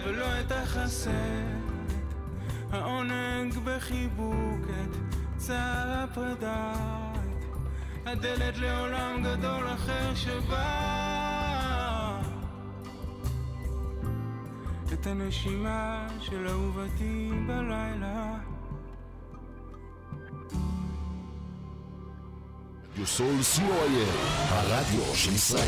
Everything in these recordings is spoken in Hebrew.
ולא את החסר, העונג בחיבוק את צער הפרידה, הדלת לעולם גדול אחר שבא, את הנשימה של אהובתי בלילה. סול COIL, הרדיו של ישראל.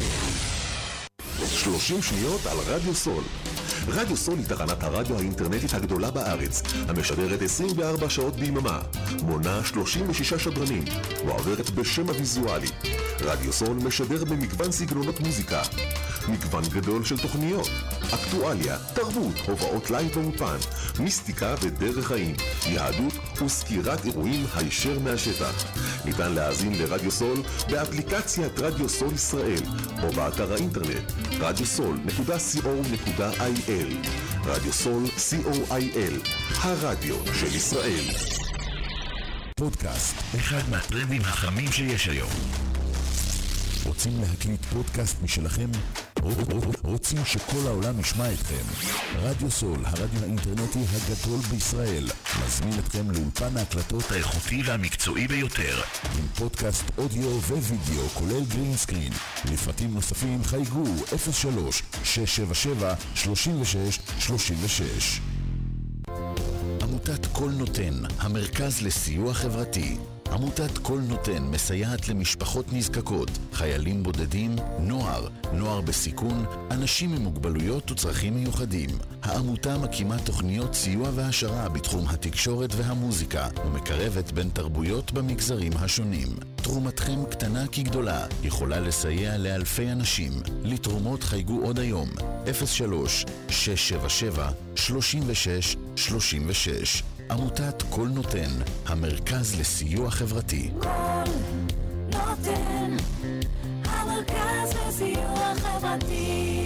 30 שניות על רדיו סול. רדיו סול היא תחנת הרדיו האינטרנטית הגדולה בארץ, המשדרת 24 שעות ביממה, מונה 36 שדרנים, ועוברת בשם הוויזואלי. רדיו סול משדר במגוון סגנונות מוזיקה, מגוון גדול של תוכניות, אקטואליה, תרבות, הובאות לייב ואופן, מיסטיקה ודרך חיים, יהדות וסקירת אירועים הישר מהשטח. ניתן להאזין לרדיו סול באפליקציית רדיו סול ישראל או באתר האינטרנט radiosol.co.il. רדיו סול COIL, הרדיו של ישראל. פודקאסט, אחד מהטרנדים החמים שיש היום. רוצים להקליט פודקאסט משלכם? רוצים שכל העולם ישמע אתכם? רדיו סול, הרדיו האינטרנטי הגדול בישראל, מזמין אתכם לאולפן ההקלטות האיכותי והמקצועי ביותר, עם פודקאסט אודיו ווידאו כולל גרין סקרין. לפרטים נוספים חייגו 03-677-3636. עמותת כל נותן, המרכז לסיוע חברתי. עמותת כל נותן מסייעת למשפחות נזקקות, חיילים בודדים, נוער בסיכון, אנשים עם מוגבלויות וצרכים מיוחדים. העמותה מקימה תוכניות סיוע והשרה בתחום התקשורת והמוזיקה, ומקרבת בין תרבויות במגזרים השונים. תרומתכם קטנה כגדולה, יכולה לסייע לאלפי אנשים. לתרומות חייגו עוד היום, 03-677-3636. עמותת כל נותן, המרכז לסיוע חברתי. כל נותן, המרכז לסיוע חברתי.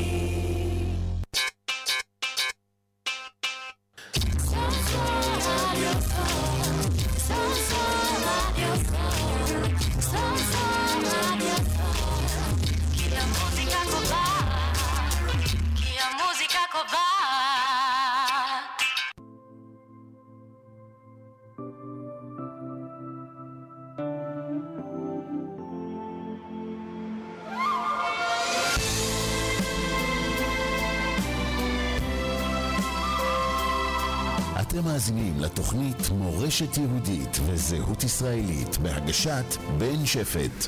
אתם מאזינים לתוכנית מורשת יהודית וזהות ישראלית בהגשת בן שפט.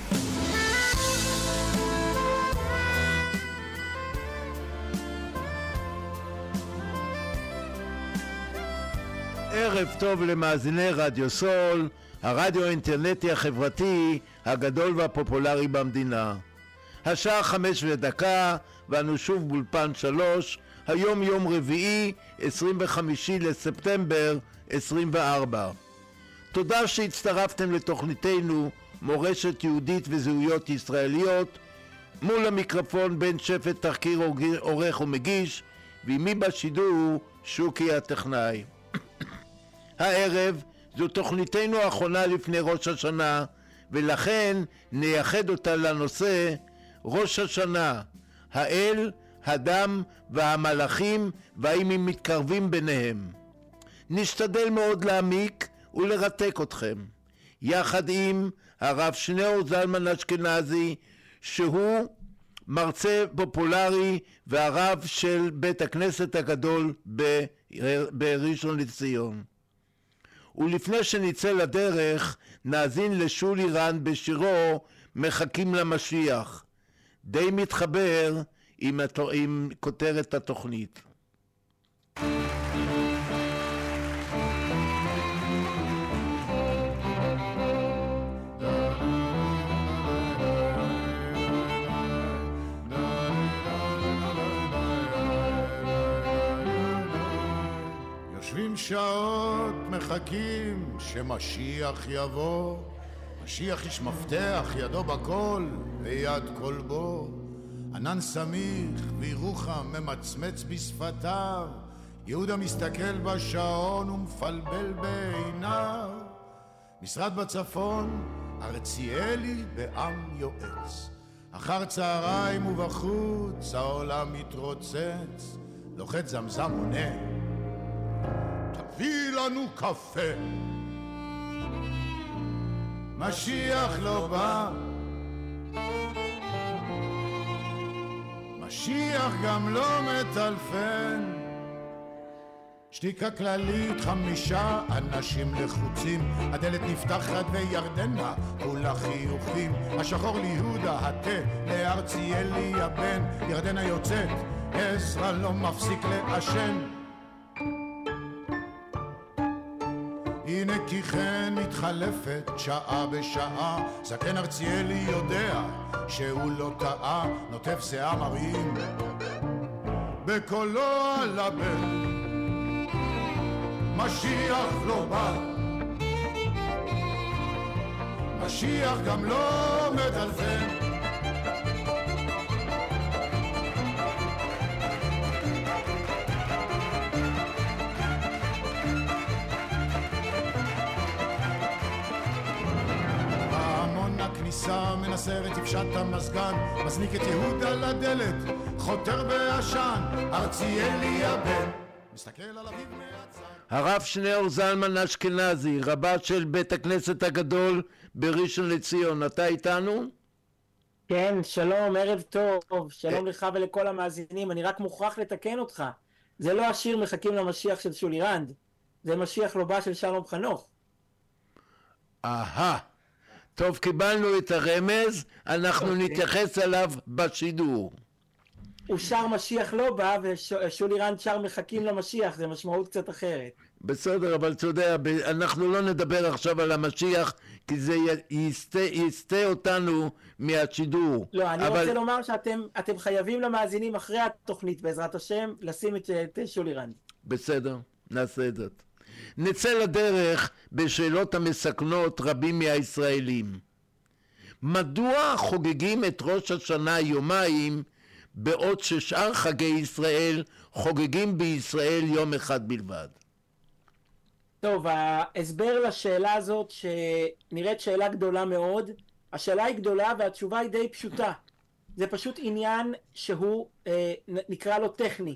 ערב טוב למאזיני רדיו סול, הרדיו האינטרנטי החברתי הגדול והפופולרי במדינה. השעה 5:01 ואנו שוב באולפן 3, היום יום רביעי 25 לספטמבר 24. תודה שהצטרפתם לתוכניתנו מורשת יהודית וזהויות ישראליות. מול המיקרופון בן שפט תחקיר עורך ומגיש, ועמי בשידור שוקי הטכנאי. הערב זו תוכניתנו האחרונה לפני ראש השנה, ולכן נייחד אותה לנושא ראש השנה, האל, הדם והמלאכים, והאם הם מתקרבים ביניהם. נשתדל מאוד להעמיק ולרתק אתכם, יחד עם הרב שניאור זלמן אשכנזי, שהוא מרצה פופולרי והרב של בית הכנסת הגדול בראשון לציון. ולפני שנצא לדרך, נאזין לשולי רן בשירו מחכים למשיח, די מתחבר עם כותרת התוכנית. יושבים שעות מחכים שמשיח יבוא, משיח איש מפתח, ידו בכל ויד כל בו, ענן סמיך וירוחם ממצמץ בשפתיו, יהודה מסתכל בשעון ומפלבל בעיניו. משרד בצפון, ארציאלי בעם יועץ, אחר צהריים ובחוץ העולם מתרוצץ, לוחץ זמזם עונה, תביא לנו קפה. משיח לא בא, משיח גם לא מטלפן. שתיקה כללית, 5 אנשים לחוצים, הדלת נפתחת וירדנה כולה חיוכים. השחור ליהודה, התה לארציאלי הבן, ירדנה יוצאת, עזרא לא מפסיק לעשן. הנה כי כן מתחלפת שעה בשעה, זקן ארציאלי יודע שהוא לא טעה, נוטף שיער מראים בקולו על הבן, משיח לא בא, משיח גם לא מטלפן. ההמון הכניסה מנסר את תפשט המסגן, מזניק את יהודה לדלת, חותר בעשן, ארציאלי הבן מסתכל על אביו מהצד. הרב שניאור זלמן אשכנזי, רבה של בית הכנסת הגדול בראשון לציון, אתה איתנו? כן, שלום, ערב טוב, שלום לך ולכל המאזינים. אני רק מוכרח לתקן אותך, זה לא השיר מחכים למשיח של שולי רנד, זה משיח לא בא של שלום חנוך. אהה, טוב, קיבלנו את הרמז, אנחנו נתייחס אליו בשידור. הוא שר משיח לא בא ושולי רנד שר מחכים למשיח, זה משמעות קצת אחרת. בסדר, אבל אתה יודע, אנחנו לא נדבר עכשיו על המשיח, כי זה יסתה אותנו מהשידור. לא, אני רוצה לומר שאתם חייבים למאזינים אחרי התוכנית, בעזרת השם, לשים את שולי רנד. בסדר, נעשה את זאת. נצא לדרך בשאלות המסכנות רבים מהישראלים. מדוע חוגגים את ראש השנה יומיים, בעוד ששאר חגי ישראל חוגגים בישראל יום אחד בלבד? טוב, ההסבר לשאלה הזאת שנראית שאלה גדולה מאוד, השאלה היא גדולה והתשובה היא די פשוטה. זה פשוט עניין שהוא נקרא לו טכני.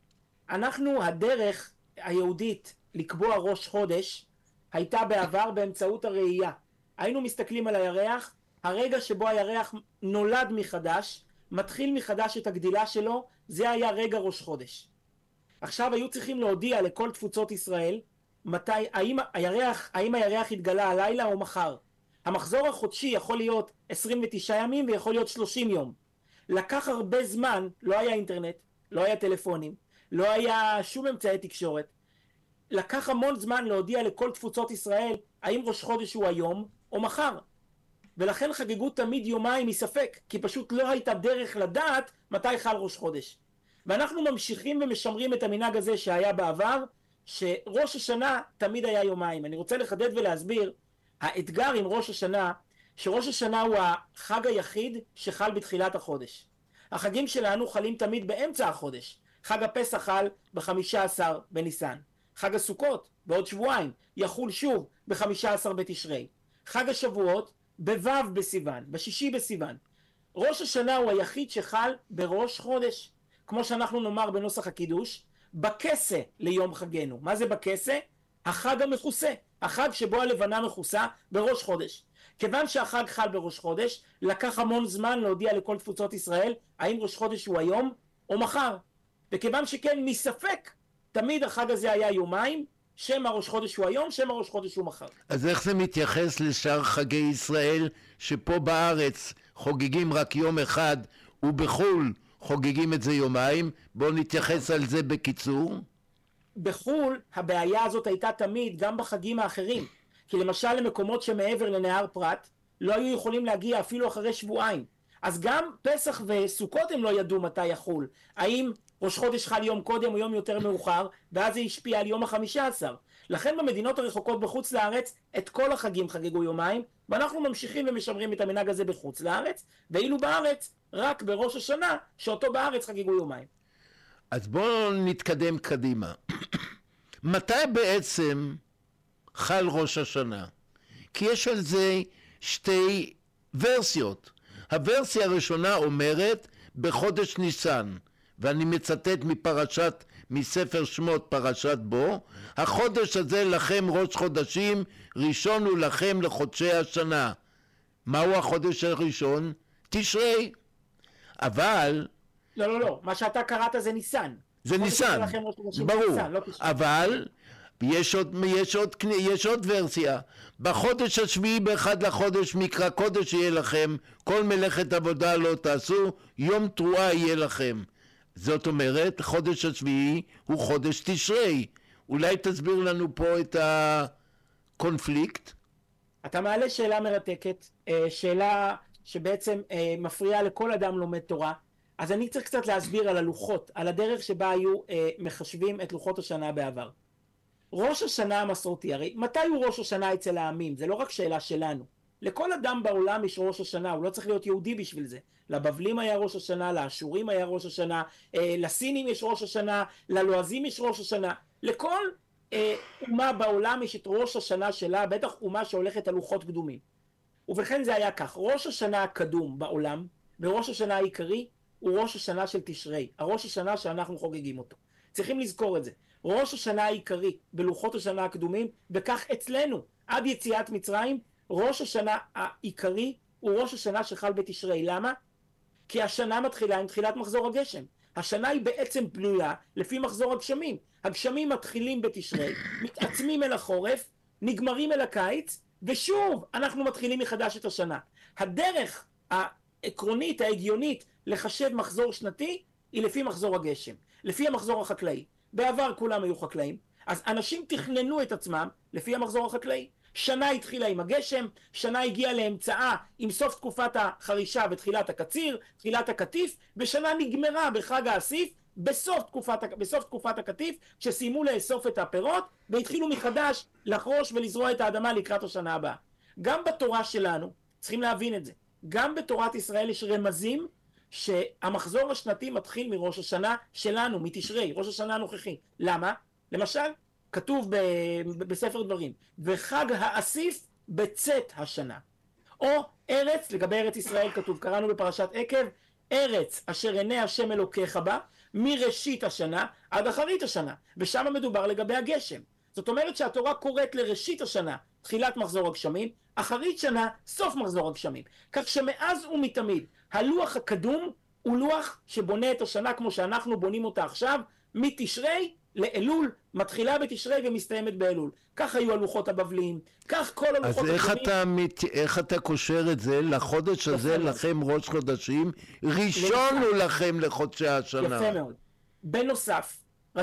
הדרך היהודית לקבוע ראש חודש הייתה בעבר באמצעות הראייה. היינו מסתכלים על הירח, הרגע שבו הירח נולד מחדש, מתחיל מחדש את הגדילה שלו, זה היה רגע ראש חודש. עכשיו היו צריכים להודיע לכל תפוצות ישראל, האם הירח התגלה הלילה או מחר. המחזור החודשי יכול להיות 29 ימים ויכול להיות 30 יום. לקח הרבה זמן, לא היה אינטרנט, לא היה טלפונים, לא היה שום אמצעי תקשורת. לקח המון זמן להודיע לכל תפוצות ישראל, האם ראש חודש הוא היום או מחר. ולכן חגגו תמיד יומיים מספק, כי פשוט לא הייתה דרך לדעת מתי חל ראש חודש. ואנחנו ממשיכים ומשמרים את המנהג הזה שהיה בעבר, שראש השנה תמיד היה יומיים. אני רוצה לחדד ולהסביר, האתגר עם ראש השנה, שראש השנה הוא החג היחיד שחל בתחילת החודש. החגים שלנו חלים תמיד באמצע החודש. חג הפסח חל ב-15 בניסן. חג הסוכות בעוד שבועיים יחול שוב ב-15 בתשרי. חג השבועות בו' בסיוון, בשישי בסיוון. ראש השנה הוא היחיד שחל בראש חודש, כמו שאנחנו נאמר בנוסח הקידוש, בכסה ליום חגנו. מה זה בכסה? החג המכוסה, החג שבו הלבנה מכוסה בראש חודש. כיוון שהחג חל בראש חודש, לקח המון זמן להודיע לכל תפוצות ישראל האם ראש חודש הוא היום או מחר. וכיוון שכן מספק, תמיד החג הזה היה יומיים, שם הראש חודש הוא היום, שם הראש חודש הוא מחר. אז איך זה מתייחס לשאר חגי ישראל, שפה בארץ חוגגים רק יום אחד, ובחול חוגגים את זה יומיים? בואו נתייחס על זה בקיצור. בחול הבעיה הזאת הייתה תמיד גם בחגים האחרים, כי למשל למקומות שמעבר לנהר פרת, לא היו יכולים להגיע אפילו אחרי שבועיים. אז גם פסח וסוכות הם לא ידעו מתי יחול. האם ראש חודש חל יום קודם או יום יותר מאוחר, ואז זה השפיע על יום ה-15. לכן במדינות הרחוקות בחוץ לארץ, את כל החגים חגגו יומיים, ואנחנו ממשיכים ומשמרים את המנהג הזה בחוץ לארץ, ואילו בארץ, רק בראש השנה, שאותו בארץ חגגו יומיים. אז בואו נתקדם קדימה. מתי בעצם חל ראש השנה? כי יש על זה שתי ורסיות. הוורסיה הראשונה אומרת בחודש ניסן, ואני מצטט מפרשת מספר שמות פרשת בו, החודש הזה לכם ראש חודשים, ראשון הוא לכם לחודשי השנה. מהו החודש הראשון? תשרי. אבל... לא, מה שאתה קראת זה ניסן. זה ניסן, ברור, אבל יש עוד ורסיה. בחודש השביעי באחד לחודש מקרא קודש יהיה לכם, כל מלאכת עבודה לא תעשו, יום תרועה יהיה לכם. זאת אומרת, חודש השביעי הוא חודש תשרי. אולי תסביר לנו פה את הקונפליקט? אתה מעלה שאלה מרתקת, שאלה שבעצם מפריעה לכל אדם לומד תורה. אז אני צריך קצת להסביר על הלוחות, על הדרך שבה היו מחשבים את לוחות השנה בעבר. ראש השנה המסורתי, הרי מתי הוא ראש השנה אצל העמים? זה לא רק שאלה שלנו. לכל אדם בעולם יש ראש השנה, הוא לא צריך להיות יהודי בשביל זה. לבבלים היה ראש השנה, לאשורים היה ראש השנה, לסינים יש ראש השנה, ללועזים יש ראש השנה. לכל אומה בעולם יש את ראש השנה שלה, בטח אומה שהולכת על לוחות קדומים. ובכן זה היה כך, ראש השנה הקדום בעולם, וראש השנה העיקרי, הוא ראש השנה של תשרי, הראש השנה שאנחנו חוגגים אותו. צריכים לזכור את זה. ראש השנה העיקרי בלוחות השנה הקדומים, וכך אצלנו, עד יציאת מצרים, ראש השנה העיקרי הוא ראש השנה שחל בתשרי. למה? כי השנה מתחילה עם תחילת מחזור הגשם. השנה היא בעצם בנויה לפי מחזור הגשמים. הגשמים מתחילים בתשרי, מתעצמים אל החורף, נגמרים אל הקיץ, ושוב אנחנו מתחילים מחדש את השנה. הדרך העקרונית, ההגיונית, לחשב מחזור שנתי היא לפי מחזור הגשם, לפי המחזור החקלאי. בעבר כולם היו חקלאים, אז אנשים תכננו את עצמם לפי המחזור החקלאי. שנה התחילה עם הגשם, שנה הגיעה לאמצעה עם סוף תקופת החרישה ותחילת הקציר, תחילת הקטיף, ושנה נגמרה בחג האסיף בסוף תקופת הקטיף, כשסיימו לאסוף את הפירות והתחילו מחדש לחרוש ולזרוע את האדמה לקראת השנה הבאה. גם בתורה שלנו, צריכים להבין את זה, גם בתורת ישראל יש רמזים שהמחזור השנתי מתחיל מראש השנה שלנו, מתשרי, ראש השנה הנוכחי. למה? למשל, כתוב בספר דברים, וחג האסיף בצאת השנה. או ארץ, לגבי ארץ ישראל כתוב, קראנו בפרשת עקב, ארץ אשר עיני השם אלוקיך בה, מראשית השנה עד אחרית השנה. ושם מדובר לגבי הגשם. זאת אומרת שהתורה קוראת לראשית השנה, תחילת מחזור הגשמים, אחרית שנה, סוף מחזור הגשמים. כך שמאז ומתמיד, הלוח הקדום הוא לוח שבונה את השנה כמו שאנחנו בונים אותה עכשיו, מתשרי לאלול, מתחילה בתשרי ומסתיימת באלול. כך היו הלוחות הבבליים, כך כל הלוחות הקדומים. אז איך אתה קושר את זה לחודש הזה לכם ראש חודשים, ראשון הוא לכם לחודשי השנה? יפה מאוד. בנוסף,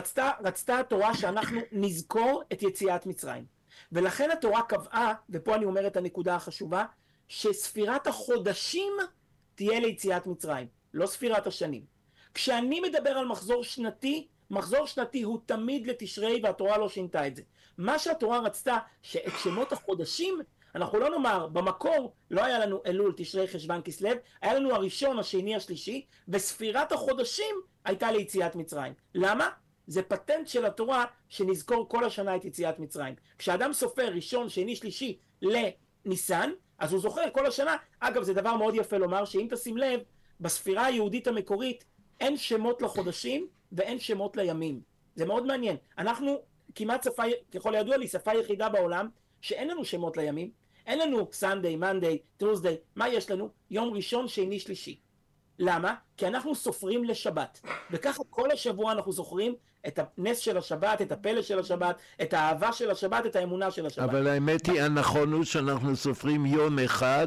רצתה התורה שאנחנו נזכור את יציאת מצרים. ולכן התורה קבעה, ופה אני אומר את הנקודה החשובה, שספירת החודשים תהיה ליציאת מצרים, לא ספירת השנים. כשאני מדבר על מחזור שנתי, מחזור שנתי הוא תמיד לתשרי, והתורה לא שינתה את זה. מה שהתורה רצתה, שאת שמות החודשים, אנחנו לא נאמר, במקור לא היה לנו אלול, תשרי, חשבן, כסלו, היה לנו הראשון, השני, השלישי, וספירת החודשים הייתה ליציאת מצרים. למה? זה פטנט של התורה שנזכור כל השנה את יציאת מצרים. כשאדם סופר ראשון, שני, שלישי לניסן, אז הוא זוכר כל השנה. אגב, זה דבר מאוד יפה לומר, שאם תשים לב, בספירה היהודית המקורית אין שמות לחודשים ואין שמות לימים. זה מאוד מעניין. אנחנו כמעט שפה, ככל הידוע לי, שפה יחידה בעולם שאין לנו שמות לימים. אין לנו Sunday, Monday, Tuesday. מה יש לנו? יום ראשון, שני, שלישי. למה? כי אנחנו סופרים לשבת. וככה כל השבוע אנחנו זוכרים את הנס של השבת, את הפלא של השבת, את האהבה של השבת, את האמונה של השבת. אבל האמת היא, הנכון הוא שאנחנו סופרים יום אחד,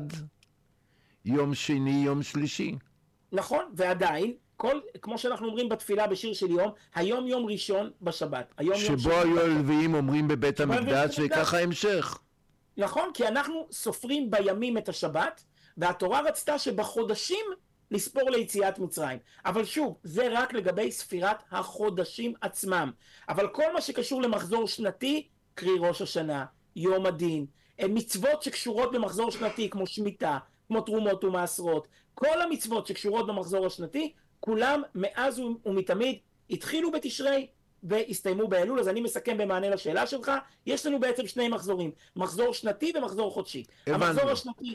יום שני, יום שלישי. נכון, ועדיין, כמו שאנחנו אומרים בתפילה בשיר של יום, היום יום ראשון בשבת. שבו היו הלוויים אומרים בבית המקדש, וככה המשך. נכון, כי אנחנו סופרים בימים את השבת, והתורה רצתה שבחודשים לספור ליציאת מצרים. אבל שוב, זה רק לגבי ספירת החודשים עצמם. אבל כל מה שקשור למחזור שנתי, קרי ראש השנה, יום הדין, מצוות שקשורות במחזור שנתי, כמו שמיטה, כמו תרומות ומעשרות, כל המצוות שקשורות במחזור השנתי, כולם מאז ומתמיד התחילו בתשרי והסתיימו באלול. אז אני מסכם במענה לשאלה שלך, יש לנו בעצם שני מחזורים, מחזור שנתי ומחזור חודשי. המחזור השנתי...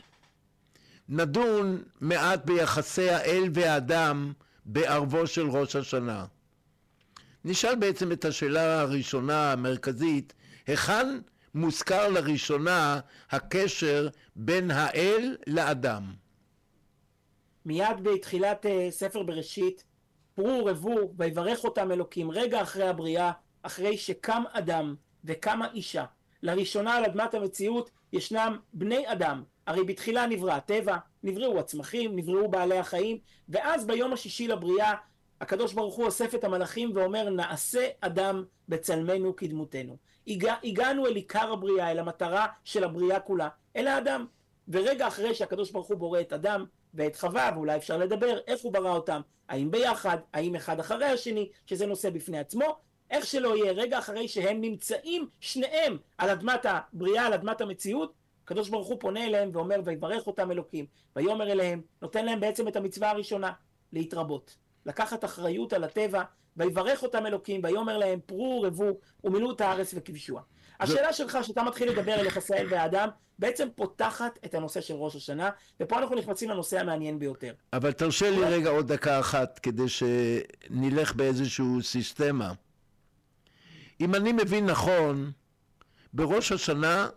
נדון מעט ביחסי האל והאדם בערבו של ראש השנה. נשאל בעצם את השאלה הראשונה המרכזית, היכן מוזכר לראשונה הקשר בין האל לאדם? מיד בתחילת ספר בראשית, פרו ורבו ויברך אותם אלוקים, רגע אחרי הבריאה, אחרי שקם אדם וקמה אישה. לראשונה על אדמת המציאות ישנם בני אדם, הרי בתחילה נברא הטבע, נבראו הצמחים, נבראו בעלי החיים, ואז ביום השישי לבריאה, הקדוש ברוך הוא אוסף את המלאכים ואומר, נעשה אדם בצלמנו כדמותנו. הגענו אל עיקר הבריאה, אל המטרה של הבריאה כולה, אל האדם. ורגע אחרי שהקדוש ברוך הוא בורא את אדם ואת חווה, ואולי אפשר לדבר איך הוא ברא אותם, האם ביחד, האם אחד אחרי השני, שזה נושא בפני עצמו, איך שלא יהיה, רגע אחרי שהם נמצאים שניהם על אדמת הבריאה, על אדמת המציאות, הקדוש ברוך הוא פונה אליהם ואומר, ויברך אותם אלוקים, ויאמר אליהם, נותן להם בעצם את המצווה הראשונה, להתרבות, לקחת אחריות על הטבע, ויברך אותם אלוקים, ויאמר להם, פרו ורבו ומילאו את הארץ וכבשוה. השאלה שלך שאתה מתחיל לדבר על יחסי האל והאדם, בעצם פותחת את הנושא של ראש השנה, ופה אנחנו נכנסים לנושא המעניין ביותר. אבל תרשה לי רגע עוד דקה אחת, כדי שנלך באיזשהו סיסטמה. אם אני מבין נכון, בראש השנה,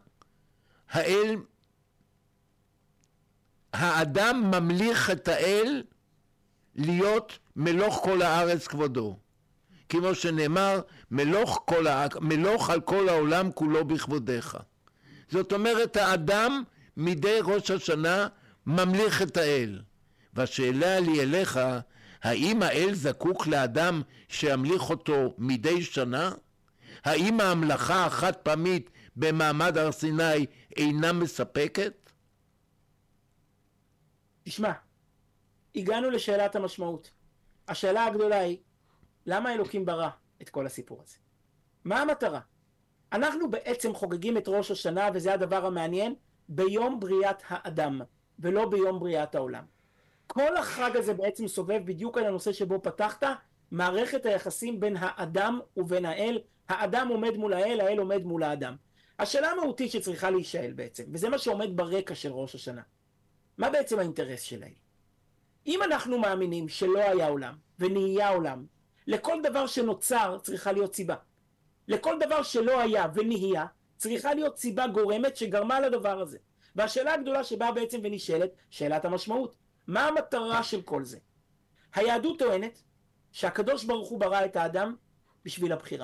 האדם ממליך את האל להיות מלוך כל הארץ כבודו. כמו שנאמר, מלוך על כל העולם כולו בכבודך. זאת אומרת, האדם מדי ראש השנה ממליך את האל. והשאלה לי אליך, האם האל זקוק לאדם שימליך אותו מדי שנה? האם ההמלכה החד פעמית במעמד הר סיני אינה מספקת? תשמע, הגענו לשאלת המשמעות. השאלה הגדולה היא, למה אלוקים ברא את כל הסיפור הזה? מה המטרה? אנחנו בעצם חוגגים את ראש השנה, וזה הדבר המעניין, ביום בריאת האדם, ולא ביום בריאת העולם. כל החג הזה בעצם סובב בדיוק על הנושא שבו פתחת, מערכת היחסים בין האדם ובין האל. האדם עומד מול האל, האל עומד מול האדם. השאלה המהותית שצריכה להישאל בעצם, וזה מה שעומד ברקע של ראש השנה. מה בעצם האינטרס של האל? אם אנחנו מאמינים שלא היה עולם ונהיה עולם, לכל דבר שנוצר צריכה להיות סיבה. לכל דבר שלא היה ונהיה צריכה להיות סיבה גורמת שגרמה לדבר הזה. והשאלה הגדולה שבאה בעצם ונשאלת, שאלת המשמעות. מה המטרה של כל זה? היהדות טוענת שהקדוש ברוך הוא ברא את האדם בשביל הבחירה.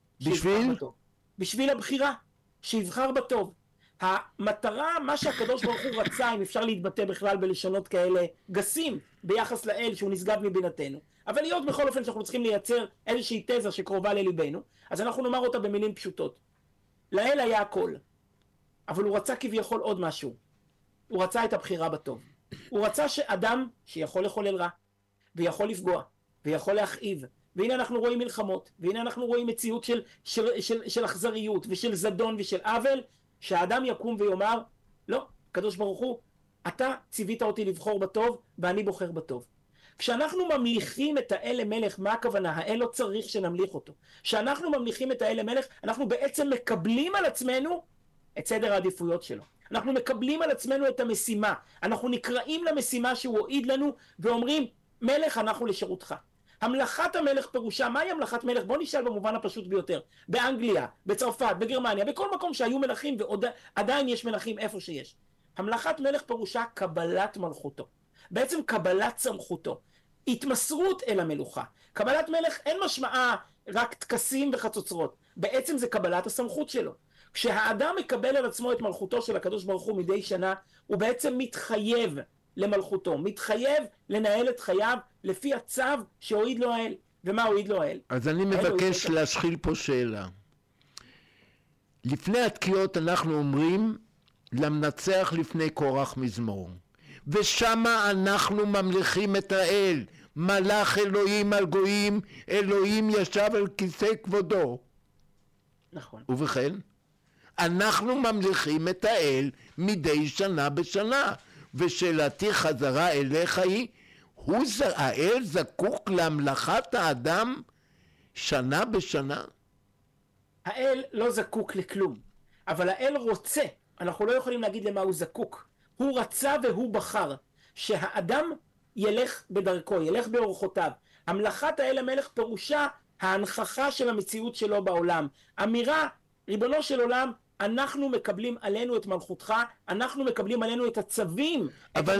בשביל הבחירה, שיבחר בטוב. המטרה, מה שהקדוש ברוך הוא רצה, אם אפשר להתבטא בכלל בלשונות כאלה גסים ביחס לאל שהוא נשגב מבינתנו, אבל להיות בכל אופן שאנחנו צריכים לייצר איזושהי תזה שקרובה לליבנו, אז אנחנו נאמר אותה במילים פשוטות. לאל היה הכל, אבל הוא רצה כביכול עוד משהו. הוא רצה את הבחירה בטוב. הוא רצה שאדם שיכול לחולל רע, ויכול לפגוע, ויכול להכאיב, והנה אנחנו רואים מלחמות, והנה אנחנו רואים מציאות של אכזריות ושל זדון ושל עוול, שהאדם יקום ויאמר, לא, הקדוש ברוך הוא, אתה ציווית אותי לבחור בטוב, ואני בוחר בטוב. כשאנחנו ממליכים את האל למלך, מה הכוונה? האל לא צריך שנמליך אותו. כשאנחנו ממליכים את האל למלך, אנחנו בעצם מקבלים על עצמנו את סדר העדיפויות שלו. אנחנו מקבלים על עצמנו את המשימה. אנחנו נקראים למשימה שהוא הועיד לנו, ואומרים, מלך אנחנו לשירותך. המלכת המלך פירושה, מהי המלכת מלך? בוא נשאל במובן הפשוט ביותר. באנגליה, בצרפת, בגרמניה, בכל מקום שהיו מלכים, ועדיין יש מלכים איפה שיש. המלכת מלך פירושה קבלת מלכותו. בעצם קבלת סמכותו. התמסרות אל המלוכה. קבלת מלך אין משמעה רק טקסים וחצוצרות. בעצם זה קבלת הסמכות שלו. כשהאדם מקבל על עצמו את מלכותו של הקדוש ברוך הוא מדי שנה, הוא בעצם מתחייב למלכותו, מתחייב לנהל את חייו לפי הצו שהועיד לו האל. ומה הועיד לו האל? אז אני מבקש להשחיל פה שאלה. לפני התקיעות אנחנו אומרים, למנצח לפני כורח מזמור. ושמה אנחנו ממליכים את האל. מלך אלוהים על גויים, אלוהים ישב על כיסא כבודו. נכון. ובכן, אנחנו ממליכים את האל מדי שנה בשנה. ושאלתי חזרה אליך היא, האל זקוק להמלכת האדם שנה בשנה? האל לא זקוק לכלום, אבל האל רוצה, אנחנו לא יכולים להגיד למה הוא זקוק. הוא רצה והוא בחר שהאדם ילך בדרכו, ילך באורחותיו. המלכת האל המלך פירושה ההנכחה של המציאות שלו בעולם. אמירה, ריבונו של עולם, אנחנו מקבלים עלינו את מלכותך, אנחנו מקבלים עלינו את הצווים. אבל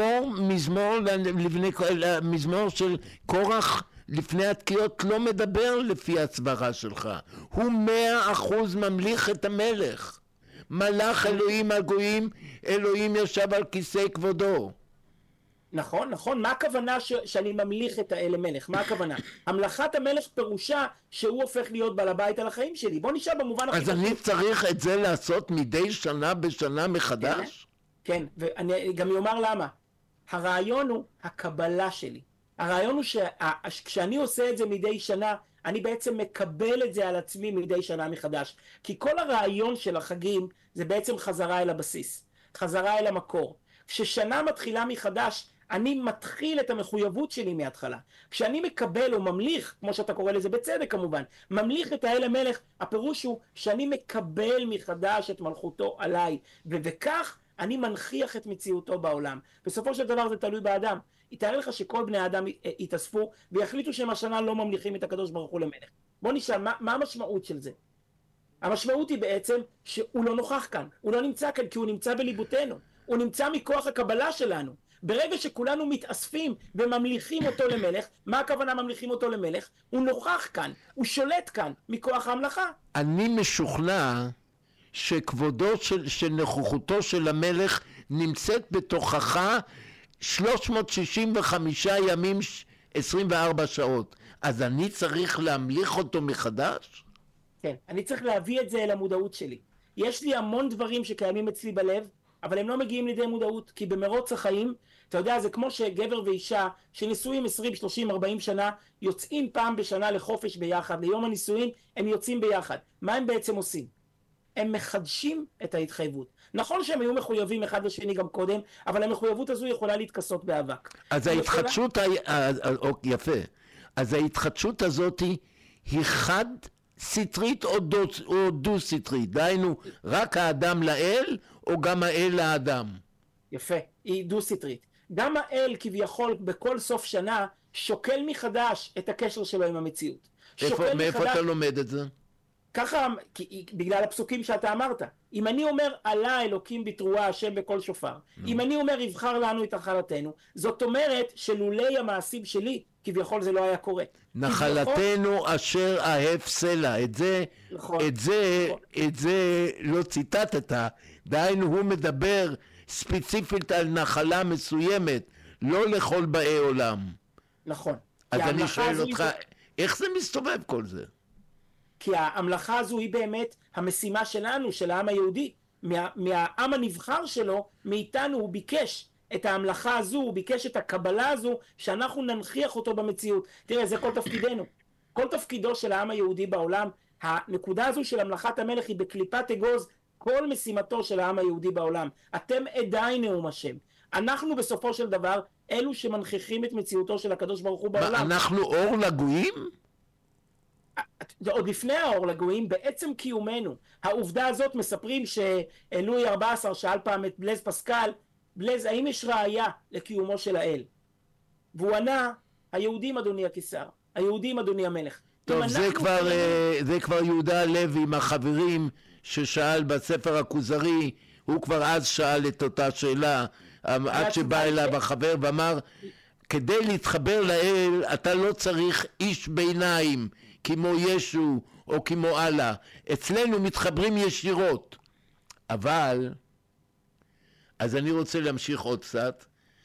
המזמור של קורח לפני התקיעות לא מדבר לפי הסברה שלך. הוא 100% ממליך את המלך. מלך אלוהים הגויים, אלוהים ישב על כיסא כבודו. נכון, נכון. מה הכוונה שאני ממליך את האל מלך? מה הכוונה? המלכת המלך פירושה שהוא הופך להיות בעל הבית על החיים שלי. בוא נשאר במובן הכי אז אני צריך את זה לעשות מדי שנה בשנה מחדש? כן, ואני גם אומר למה. הרעיון הוא הקבלה שלי. הרעיון הוא שכשאני עושה את זה מדי שנה, אני בעצם מקבל את זה על עצמי מדי שנה מחדש. כי כל הרעיון של החגים זה בעצם חזרה אל הבסיס, חזרה אל המקור. כששנה מתחילה מחדש, אני מתחיל את המחויבות שלי מההתחלה. כשאני מקבל או ממליך, כמו שאתה קורא לזה בצדק כמובן, ממליך את האל המלך, הפירוש הוא שאני מקבל מחדש את מלכותו עליי, וכך אני מנכיח את מציאותו בעולם. בסופו של דבר זה תלוי באדם. יתאר לך שכל בני האדם יתאספו ויחליטו שהם השנה לא ממליכים את הקדוש ברוך הוא למלך. בוא נשאל, מה המשמעות של זה? המשמעות היא בעצם שהוא לא נוכח כאן, הוא לא נמצא כאן כי הוא נמצא בליבותינו, הוא נמצא מכוח הקבלה שלנו. ברגע שכולנו מתאספים וממליכים אותו למלך, מה הכוונה ממליכים אותו למלך? הוא נוכח כאן, הוא שולט כאן מכוח ההמלכה. אני משוכנע שכבודו שנוכחותו של המלך נמצאת בתוכך 365 ימים 24 שעות. אז אני צריך להמליך אותו מחדש? כן, אני צריך להביא את זה אל המודעות שלי. יש לי המון דברים שקיימים אצלי בלב, אבל הם לא מגיעים לידי מודעות, כי במרוץ החיים, אתה יודע, זה כמו שגבר ואישה שנשואים 20, 30, 40 שנה, יוצאים פעם בשנה לחופש ביחד, ליום הנישואים הם יוצאים ביחד. מה הם בעצם עושים? הם מחדשים את ההתחייבות. נכון שהם היו מחויבים אחד לשני גם קודם, אבל המחויבות הזו יכולה להתכסות באבק. אז ההתחדשות, יפה. אז ההתחדשות הזאת היא חד סטרית או דו סטרית? דהיינו, רק האדם לאל או גם האל לאדם? יפה, היא דו סטרית. גם האל כביכול בכל סוף שנה שוקל מחדש את הקשר שלו עם המציאות. מאיפה אתה לומד את זה? ככה, בגלל הפסוקים שאתה אמרת. אם אני אומר עלה אלוקים בתרועה השם בכל שופר, אם אני אומר יבחר לנו את נחלתנו, זאת אומרת שלולי המעשים שלי כביכול זה לא היה קורה. נחלתנו אשר אהב סלע. את זה לא ציטטת. דהיינו הוא מדבר ספציפית על נחלה מסוימת, לא לכל באי עולם. נכון. אז אני שואל אותך, איך זה מסתובב כל זה? כי ההמלכה הזו היא באמת המשימה שלנו, של העם היהודי. מהעם הנבחר שלו, מאיתנו הוא ביקש את ההמלכה הזו, הוא ביקש את הקבלה הזו, שאנחנו ננכיח אותו במציאות. תראה, זה כל תפקידנו. כל תפקידו של העם היהודי בעולם, הנקודה הזו של המלכת המלך היא בקליפת אגוז, כל משימתו של העם היהודי בעולם. אתם עדיין נאום השם. אנחנו בסופו של דבר, אלו שמנכיחים את מציאותו של הקדוש ברוך הוא בעולם. אנחנו אור לגויים? עוד לפני האור לגויים, בעצם קיומנו. העובדה הזאת מספרים שלואי 14 שאל פעם את בלז פסקל, בלז, האם יש ראיה לקיומו של האל? והוא ענה, היהודים אדוני הקיסר, היהודים אדוני המלך. טוב, זה כבר יהודה הלוי עם החברים ששאל בספר הכוזרי, הוא כבר אז שאל את אותה שאלה, עד שבא אליו החבר ואמר, כדי להתחבר לאל אתה לא צריך איש ביניים, כמו ישו או כמו אללה. אצלנו מתחברים ישירות. אבל, אז אני רוצה להמשיך עוד קצת.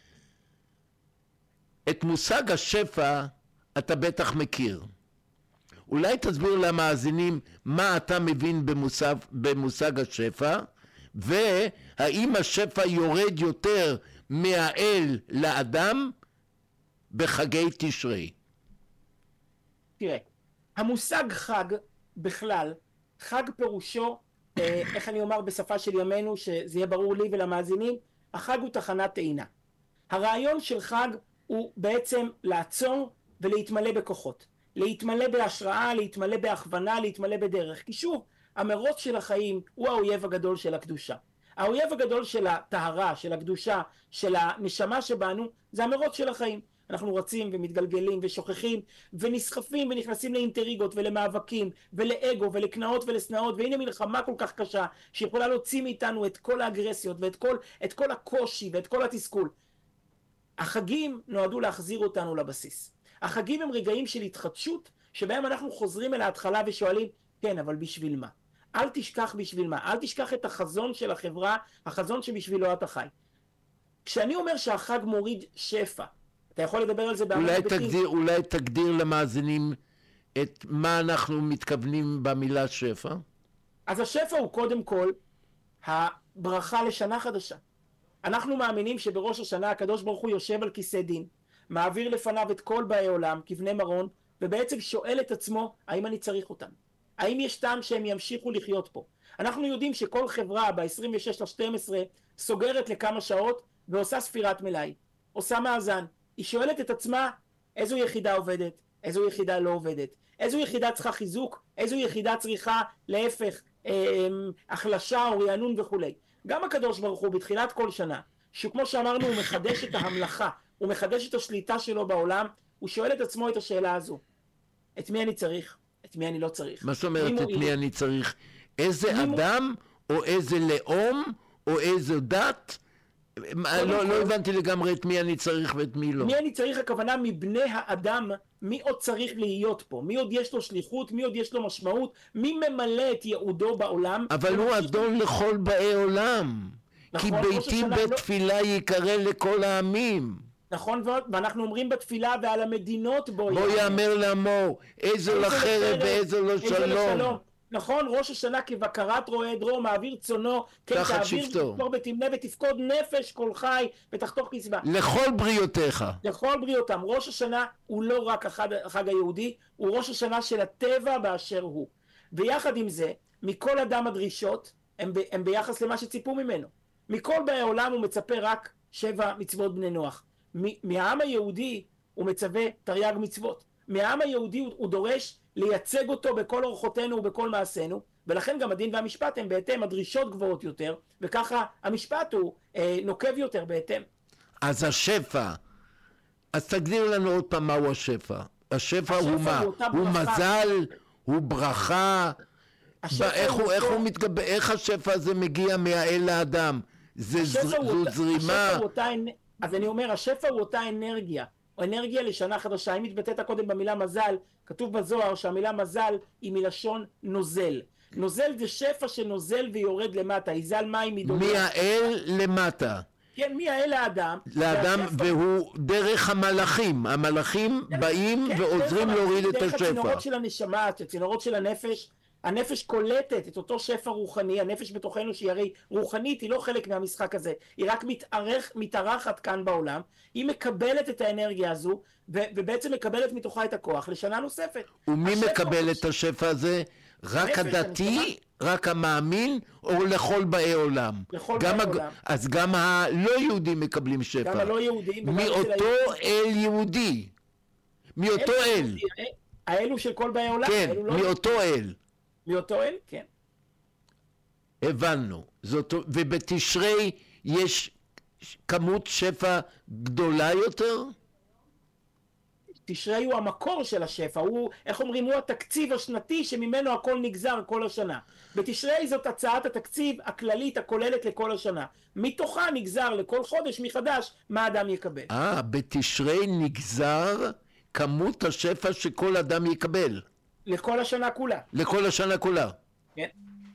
את מושג השפע אתה בטח מכיר. אולי תסביר למאזינים מה אתה מבין במושג השפע, והאם השפע יורד יותר מהאל לאדם בחגי תשרי. תראה, המושג חג בכלל, חג פירושו, איך אני אומר בשפה של ימינו, שזה יהיה ברור לי ולמאזינים, החג הוא תחנת טעינה. הרעיון של חג הוא בעצם לעצור ולהתמלא בכוחות. להתמלא בהשראה, להתמלא בהכוונה, להתמלא בדרך. כי שוב, המרוץ של החיים הוא האויב הגדול של הקדושה. האויב הגדול של הטהרה, של הקדושה, של הנשמה שבנו, זה המרוץ של החיים. אנחנו רצים ומתגלגלים ושוכחים ונסחפים ונכנסים לאינטריגות ולמאבקים ולאגו ולקנאות ולסנאות, והנה מלחמה כל כך קשה שיכולה להוציא מאיתנו את כל האגרסיות ואת כל הקושי ואת כל התסכול. החגים נועדו להחזיר אותנו לבסיס. החגים הם רגעים של התחדשות שבהם אנחנו חוזרים אל ההתחלה ושואלים, כן, אבל בשביל מה? אל תשכח בשביל מה, אל תשכח את החזון של החברה, החזון שבשבילו אתה חי. כשאני אומר שהחג מוריד שפע, אתה יכול לדבר על זה בהרבה היבטים. אולי תגדיר למאזינים את מה אנחנו מתכוונים במילה שפע? אז השפע הוא קודם כל הברכה לשנה חדשה. אנחנו מאמינים שבראש השנה הקדוש ברוך הוא יושב על כיסא דין, מעביר לפניו את כל באי עולם כבני מרון, ובעצם שואל את עצמו, האם אני צריך אותם? האם יש טעם שהם ימשיכו לחיות פה? אנחנו יודעים שכל חברה ב-26/12 סוגרת לכמה שעות ועושה ספירת מלאי, עושה מאזן. היא שואלת את עצמה איזו יחידה עובדת, איזו יחידה לא עובדת, איזו יחידה צריכה חיזוק, איזו יחידה צריכה להפך החלשה או רענון וכו'. גם הקדוש ברוך הוא בתחילת כל שנה, שכמו שאמרנו הוא מחדש את הממלכה, הוא מחדש את השליטה שלו בעולם, הוא שואל את עצמו את השאלה הזו, את מי אני צריך? את מי אני לא צריך? מה זאת אומרת את מי אני צריך? איזה אדם או איזה לאום או איזו דת? לא הבנתי לגמרי את מי אני צריך ואת מי לא. מי אני צריך, הכוונה מבני האדם, מי עוד צריך להיות פה, מי עוד יש לו שליחות, מי עוד יש לו משמעות, מי ממלא את ייעודו בעולם. אבל הוא אדון לכל באי עולם, כי ביתי בית תפילה יקרא לכל העמים. נכון, ואנחנו אומרים בתפילה ועל המדינות בו יאמר לאמור, איזו לחרב ואיזו לא שלום. נכון, ראש השנה כבקרת רועה עדרו, מעביר צונו, כן תעביר ותפקור ותמנה ותפקוד נפש כל חי ותחתוך קצבה. לכל בריאותיך. לכל בריאותם. ראש השנה הוא לא רק החג היהודי, הוא ראש השנה של הטבע באשר הוא. ויחד עם זה, מכל אדם הדרישות הם ביחס למה שציפו ממנו. מכל באי העולם הוא מצפה רק 7 מצוות בני נוח. מהעם היהודי הוא מצווה תרי"ג מצוות. מהעם היהודי הוא דורש לייצג אותו בכל אורחותינו ובכל מעשינו, ולכן גם הדין והמשפט הם בהתאם, הדרישות גבוהות יותר, וככה המשפט הוא נוקב יותר בהתאם. אז השפע, אז תגדיר לנו עוד פעם מהו השפע. השפע הוא מה? הוא מזל, הוא ברכה, איך השפע הזה מגיע מהאל לאדם? זו זרימה. אז אני אומר, השפע הוא אותה אנרגיה, או אנרגיה לשנה חדשה. אם התבטאת קודם במילה מזל, כתוב בזוהר שהמילה מזל היא מלשון נוזל. נוזל זה שפע שנוזל ויורד למטה, יזל מים מדוליה. מהאל למטה. כן, מהאל לאדם. לאדם, והוא דרך המלאכים. המלאכים באים ועוזרים להוריד את השפע. דרך הצינורות של הנשמה, הצינורות של הנפש. הנפש קולטת את אותו שפע רוחני, הנפש בתוכנו שהיא הרי רוחנית, היא לא חלק מהמשחק הזה, היא רק מתארחת כאן בעולם, היא מקבלת את האנרגיה הזו, ובעצם מקבלת מתוכה את הכוח לשנה נוספת. ומי מקבל את השפע הזה? רק הדתי, רק המאמין, או לכל באי עולם? לכל באי עולם. אז גם הלא יהודים מקבלים שפע. גם הלא יהודים. מאותו אל יהודי. מאותו אל. האלו של כל באי עולם. כן, מאותו אל. מאותו אל, כן. הבנו. ובתשרי יש כמות שפע גדולה יותר? תשרי הוא המקור של השפע, הוא, איך אומרים, הוא התקציב השנתי שממנו הכל נגזר כל השנה. בתשרי זאת הצעת התקציב הכללית הכוללת לכל השנה. מתוכה נגזר לכל חודש מחדש מה אדם יקבל. בתשרי נגזר כמות השפע שכל אדם יקבל. לכל השנה כולה. לכל השנה כולה. כן.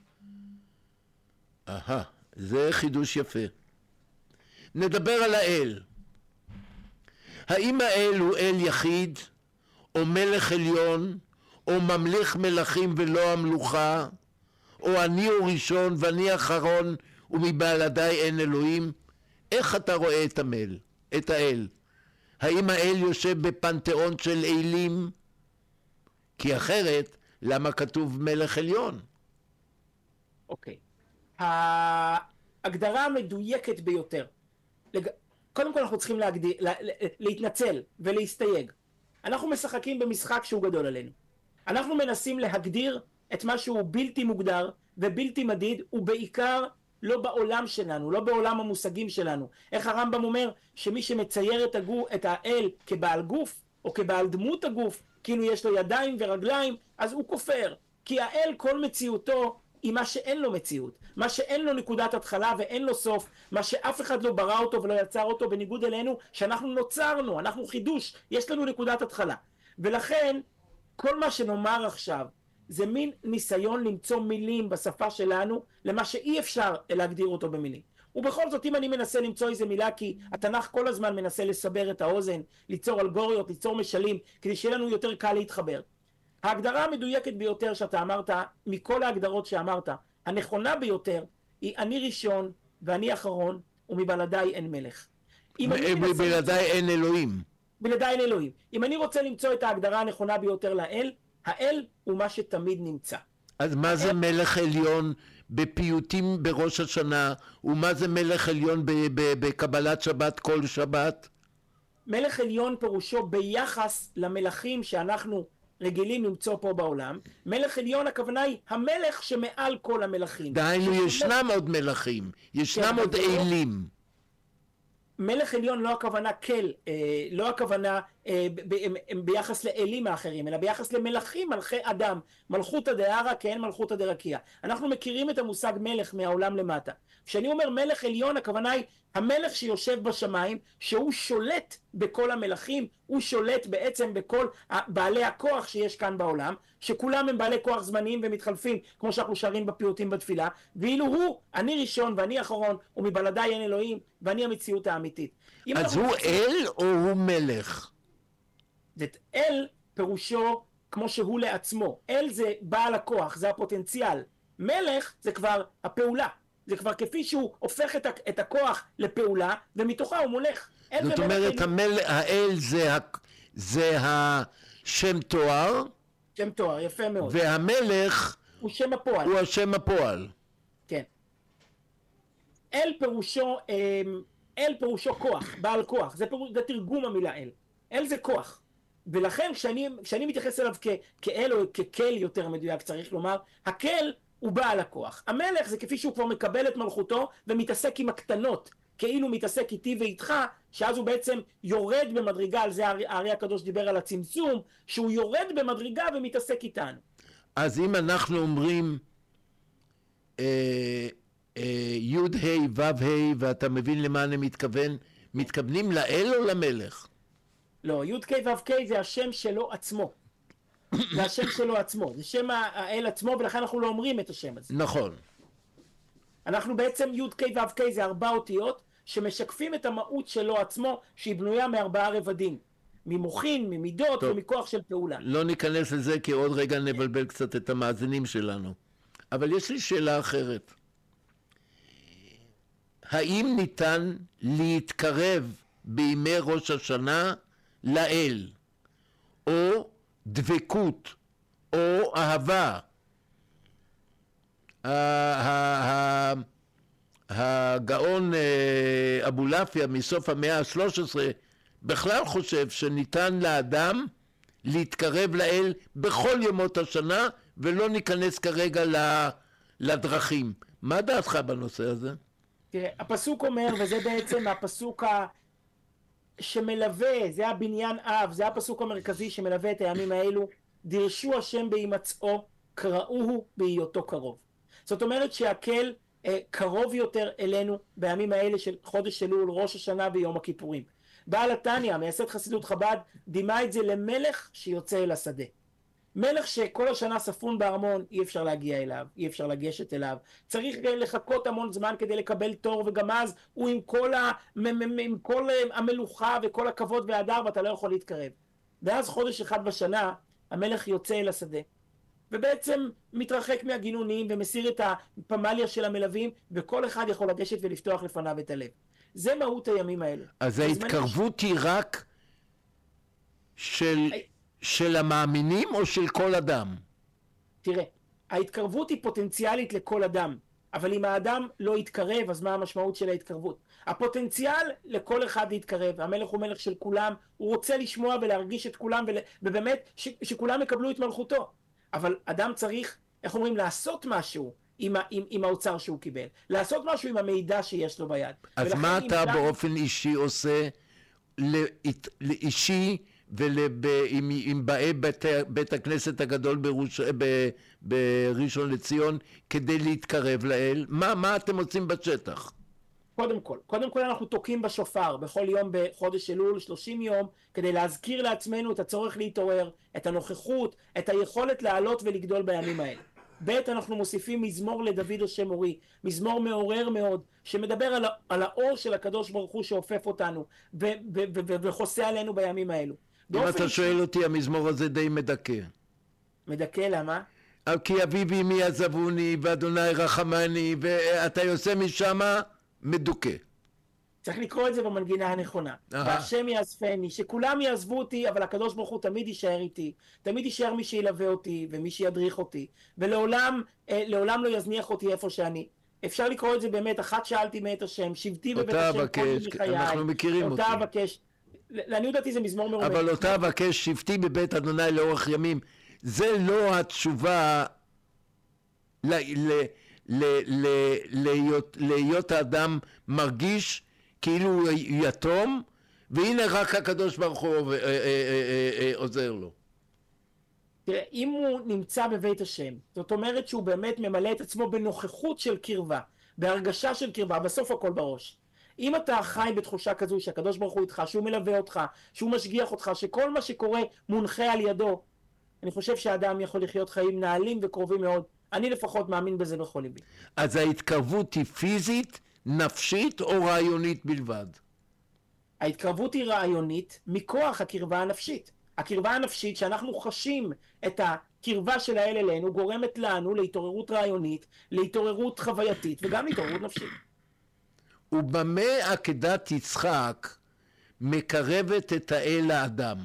זה חידוש יפה. נדבר על האל. האם האל הוא אל יחיד, או מלך עליון, או ממליך מלכים ולא המלוכה, או אני הוא ראשון ואני אחרון, ומבלעדיי אין אלוהים? איך אתה רואה את האל? האם האל יושב בפנתיאון של אלים? כי אחרת, למה כתוב מלך עליון? אוקיי. ההגדרה המדויקת ביותר. קודם כל אנחנו צריכים להתנצל ולהסתייג. אנחנו משחקים במשחק שהוא גדול עלינו. אנחנו מנסים להגדיר את מה שהוא בלתי מוגדר ובלתי מדיד, ובעיקר לא בעולם שלנו, לא בעולם המושגים שלנו. איך הרמב"ם אומר שמי שמצייר את האל כבעל גוף, או כבעל דמות הגוף, כאילו יש לו ידיים ורגליים, אז הוא כופר. כי האל כל מציאותו היא מה שאין לו מציאות, מה שאין לו נקודת התחלה ואין לו סוף, מה שאף אחד לא ברא אותו ולא יצר אותו, בניגוד אלינו שאנחנו נוצרנו, אנחנו חידוש, יש לנו נקודת התחלה. ולכן כל מה שנאמר עכשיו זה מין ניסיון למצוא מילים בשפה שלנו למה שאי אפשר להגדיר אותו במילים. ובכל זאת אם אני מנסה למצוא איזה מילה, כי התנ"ך כל הזמן מנסה לסבר את האוזן, ליצור אלגוריות, ליצור משלים, כדי שיהיה לנו יותר קל להתחבר. ההגדרה המדויקת ביותר שאתה אמרת, מכל ההגדרות שאמרת, הנכונה ביותר היא אני ראשון ואני אחרון ומבלעדיי אין מלך. מבלעדיי אין אלוהים. בלעדיי אין אלוהים. אם אני רוצה למצוא את ההגדרה הנכונה ביותר לאל, האל הוא מה שתמיד נמצא. אז מה זה מלך עליון בפיוטים בראש השנה, ומה זה מלך עליון בקבלת שבת כל שבת? מלך עליון פירושו ביחס למלכים שאנחנו רגילים למצוא פה בעולם. מלך עליון הכוונה היא המלך שמעל כל המלכים. דהיינו ישנם עוד מלכים, ישנם עוד אלים. מלך עליון לא הכוונה כל, לא הכוונה ביחס לאלים האחרים, אלא ביחס למלכים מלכי אדם, מלכותא דהרא כאין מלכותא דרקיע. אנחנו מכירים את המושג מלך מהעולם למטה. כשאני אומר מלך עליון, הכוונה היא המלך שיושב בשמיים, שהוא שולט בכל המלכים, הוא שולט בעצם בכל בעלי הכוח שיש כאן בעולם, שכולם הם בעלי כוח זמניים ומתחלפים, כמו שאנחנו שרים בפיוטים בתפילה, ואילו הוא, אני ראשון ואני אחרון, ומבלעדיי אין אלוהים, ואני המציאות האמיתית. אז הוא אל או הוא מלך? אל פירושו כמו שהוא לעצמו. אל זה בעל הכוח, זה הפוטנציאל. מלך זה כבר הפעולה. זה כבר כפי שהוא הופך את הכוח לפעולה, ומתוכה הוא מולך. זאת אומרת, האל זה השם תואר. שם תואר, יפה מאוד. והמלך הוא שם הפועל. הוא השם הפועל. כן. אל פירושו כוח, בעל כוח. זה תרגום המילה אל. אל זה כוח. ולכן כשאני מתייחס אליו כאל או ככל יותר מדויק, צריך לומר, הכל הוא בעל הכוח. המלך זה כפי שהוא כבר מקבל את מלכותו ומתעסק עם הקטנות, כאילו מתעסק איתי ואיתך, שאז הוא בעצם יורד במדרגה. על זה הארי הקדוש דיבר על הצמצום, שהוא יורד במדרגה ומתעסק איתנו. אז אם אנחנו אומרים י' ה' ו' ה' ואתה מבין למה אני מתכוון, מתכוונים לאל או למלך? לא, י' כ' ו' כ' זה השם שלו עצמו. זה השם שלו עצמו, זה שם האל עצמו, ולכן אנחנו לא אומרים את השם הזה. נכון. אנחנו בעצם י' כ' ו' כ' זה 4 אותיות שמשקפים את המהות שלו עצמו, שהיא בנויה מ4 רבדים, ממוחין, ממידות ומכוח של פעולה. לא ניכנס לזה כי עוד רגע נבלבל קצת את המאזינים שלנו. אבל יש לי שאלה אחרת. האם ניתן להתקרב בימי ראש השנה לאל, או דבקות, או אהבה? הגאון אבולעפיה מסוף המאה ה-13 בכלל חושב שניתן לאדם להתקרב לאל בכל ימות השנה, ולא ניכנס כרגע לדרכים. מה דעתך בנושא הזה? תראה, הפסוק אומר, וזה בעצם הפסוק שמלווה, זה הבניין אב, זה הפסוק המרכזי שמלווה את הימים האלו, דירשו השם בהימצאו, קראוהו בהיותו קרוב. זאת אומרת שהקל קרוב יותר אלינו בימים האלה של חודש אלול, ראש השנה ויום הכיפורים. בעל התניא, מייסד חסידות חב"ד, דימה את זה למלך שיוצא אל השדה. מלך שכל השנה ספון בארמון, אי אפשר להגיע אליו, אי אפשר לגשת אליו, צריך לחכות המון זמן כדי לקבל תור, וגם אז הוא עם כל המלוכה וכל הכבוד וההדר, ואתה לא יכול להתקרב. ואז חודש אחד בשנה המלך יוצא אל השדה, ובעצם מתרחק מהגינונים ומסיר את הפמליה של המלווים, וכל אחד יכול לגשת ולפתוח לפניו את הלב. זה מהות הימים האלה. אז ההתקרבות היא רק של המאמינים או של כל אדם? תראה, ההתקרבות היא פוטנציאלית לכל אדם, אבל אם האדם לא יתקרב, אז מה המשמעות של ההתקרבות? הפוטנציאל לכל אחד להתקרב. המלך הוא מלך של כולם, הוא רוצה לשמוע ולהרגיש את כולם, ובאמת שכולם יקבלו את מלכותו. אבל אדם צריך, איך אומרים, לעשות משהו עם האוצר שהוא קיבל, לעשות משהו עם המידע שיש לו ביד. אז מה אתה באופן אישי עושה לאישי עם באי בית הכנסת הגדול בראשון לציון כדי להתקרב לאל? מה אתם עושים בשטח? קודם כל אנחנו תוקעים בשופר בכל יום בחודש אלול 30 יום כדי להזכיר לעצמנו את הצורך להתעורר, את הנוכחות, את היכולת לעלות ולגדול בימים האלה. ב' אנחנו מוסיפים מזמור לדוד השם אורי, מזמור מעורר מאוד, שמדבר על האור של הקדוש ברוך הוא שאופף אותנו וחוסה עלינו בימים האלו. אם אתה שואל אותי, המזמור הזה די מדכא. מדכא למה? כי אבי ואמי עזבוני ואדוני רחמני, ואתה יוצא משם מדוכא. צריך לקרוא את זה במנגינה הנכונה. והשם יאספני, שכולם יעזבו אותי, אבל הקדוש ברוך הוא תמיד יישאר איתי, תמיד יישאר מי שילווה אותי ומי שידריך אותי, ולעולם לא יזניח אותי איפה שאני. אפשר לקרוא את זה באמת, אחת שאלתי מאת השם, שבתי בבית השם כל ימי חיי. אנחנו מכירים אותי. אותה אבקש, לעניות דעתי זה מזמור מרומם. אבל אותה אבקש שבתי בבית אדוני לאורך ימים. זה לא התשובה להיות האדם מרגיש כאילו הוא יתום, והנה רק הקדוש ברוך הוא עוזר לו. תראה, אם הוא נמצא בבית השם, זאת אומרת שהוא באמת ממלא את עצמו בנוכחות של קרבה, בהרגשה של קרבה, בסוף הכל בראש. אם אתה חי בתחושה כזו שהקדוש ברוך הוא איתך, שהוא מלווה אותך, שהוא משגיח אותך, שכל מה שקורה מונחה על ידו, אני חושב שהאדם יכול לחיות חיים נעלים וקרובים מאוד. אני לפחות מאמין בזה בכל ליבי. אז ההתקרבות היא פיזית, נפשית או רעיונית בלבד? ההתקרבות היא רעיונית מכוח הקרבה הנפשית. הקרבה הנפשית שאנחנו חשים את הקרבה של האל אלינו גורמת לנו להתעוררות רעיונית, להתעוררות חווייתית וגם להתעוררות נפשית. ובמה עקדת יצחק מקרבת את האל לאדם?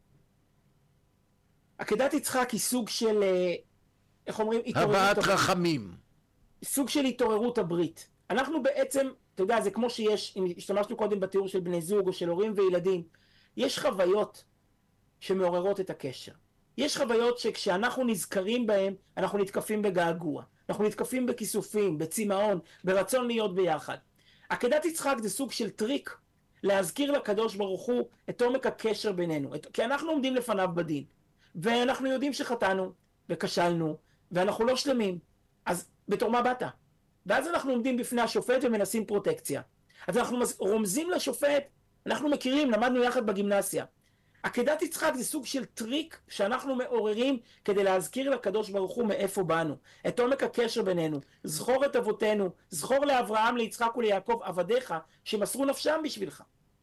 עקדת יצחק היא סוג של, איך אומרים? הבעת רחמים. סוג של התעוררות הברית. אנחנו בעצם, אתה יודע, זה כמו שיש, אם השתמשנו קודם בתיאור של בני זוג או של הורים וילדים, יש חוויות שמעוררות את הקשר. יש חוויות שכשאנחנו נזכרים בהם, אנחנו נתקפים בגעגוע, אנחנו נתקפים בכיסופים, בצמאון, ברצון להיות ביחד. עקדת יצחק זה סוג של טריק להזכיר לקדוש ברוך הוא את עומק הקשר בינינו, כי אנחנו עומדים לפניו בדין, ואנחנו יודעים שחטאנו וכשלנו, ואנחנו לא שלמים, אז בתור מה באת? ואז אנחנו עומדים בפני השופט ומנסים פרוטקציה. אז אנחנו רומזים לשופט, אנחנו מכירים, למדנו יחד בגימנסיה. עקדת יצחק זה סוג של טריק שאנחנו מעוררים כדי להזכיר לקדוש ברוך הוא מאיפה באנו, את עומק הקשר בינינו. זכור את אבותינו, זכור לאברהם, ליצחק וליעקב עבדיך שמסרו נפשם בשבילך.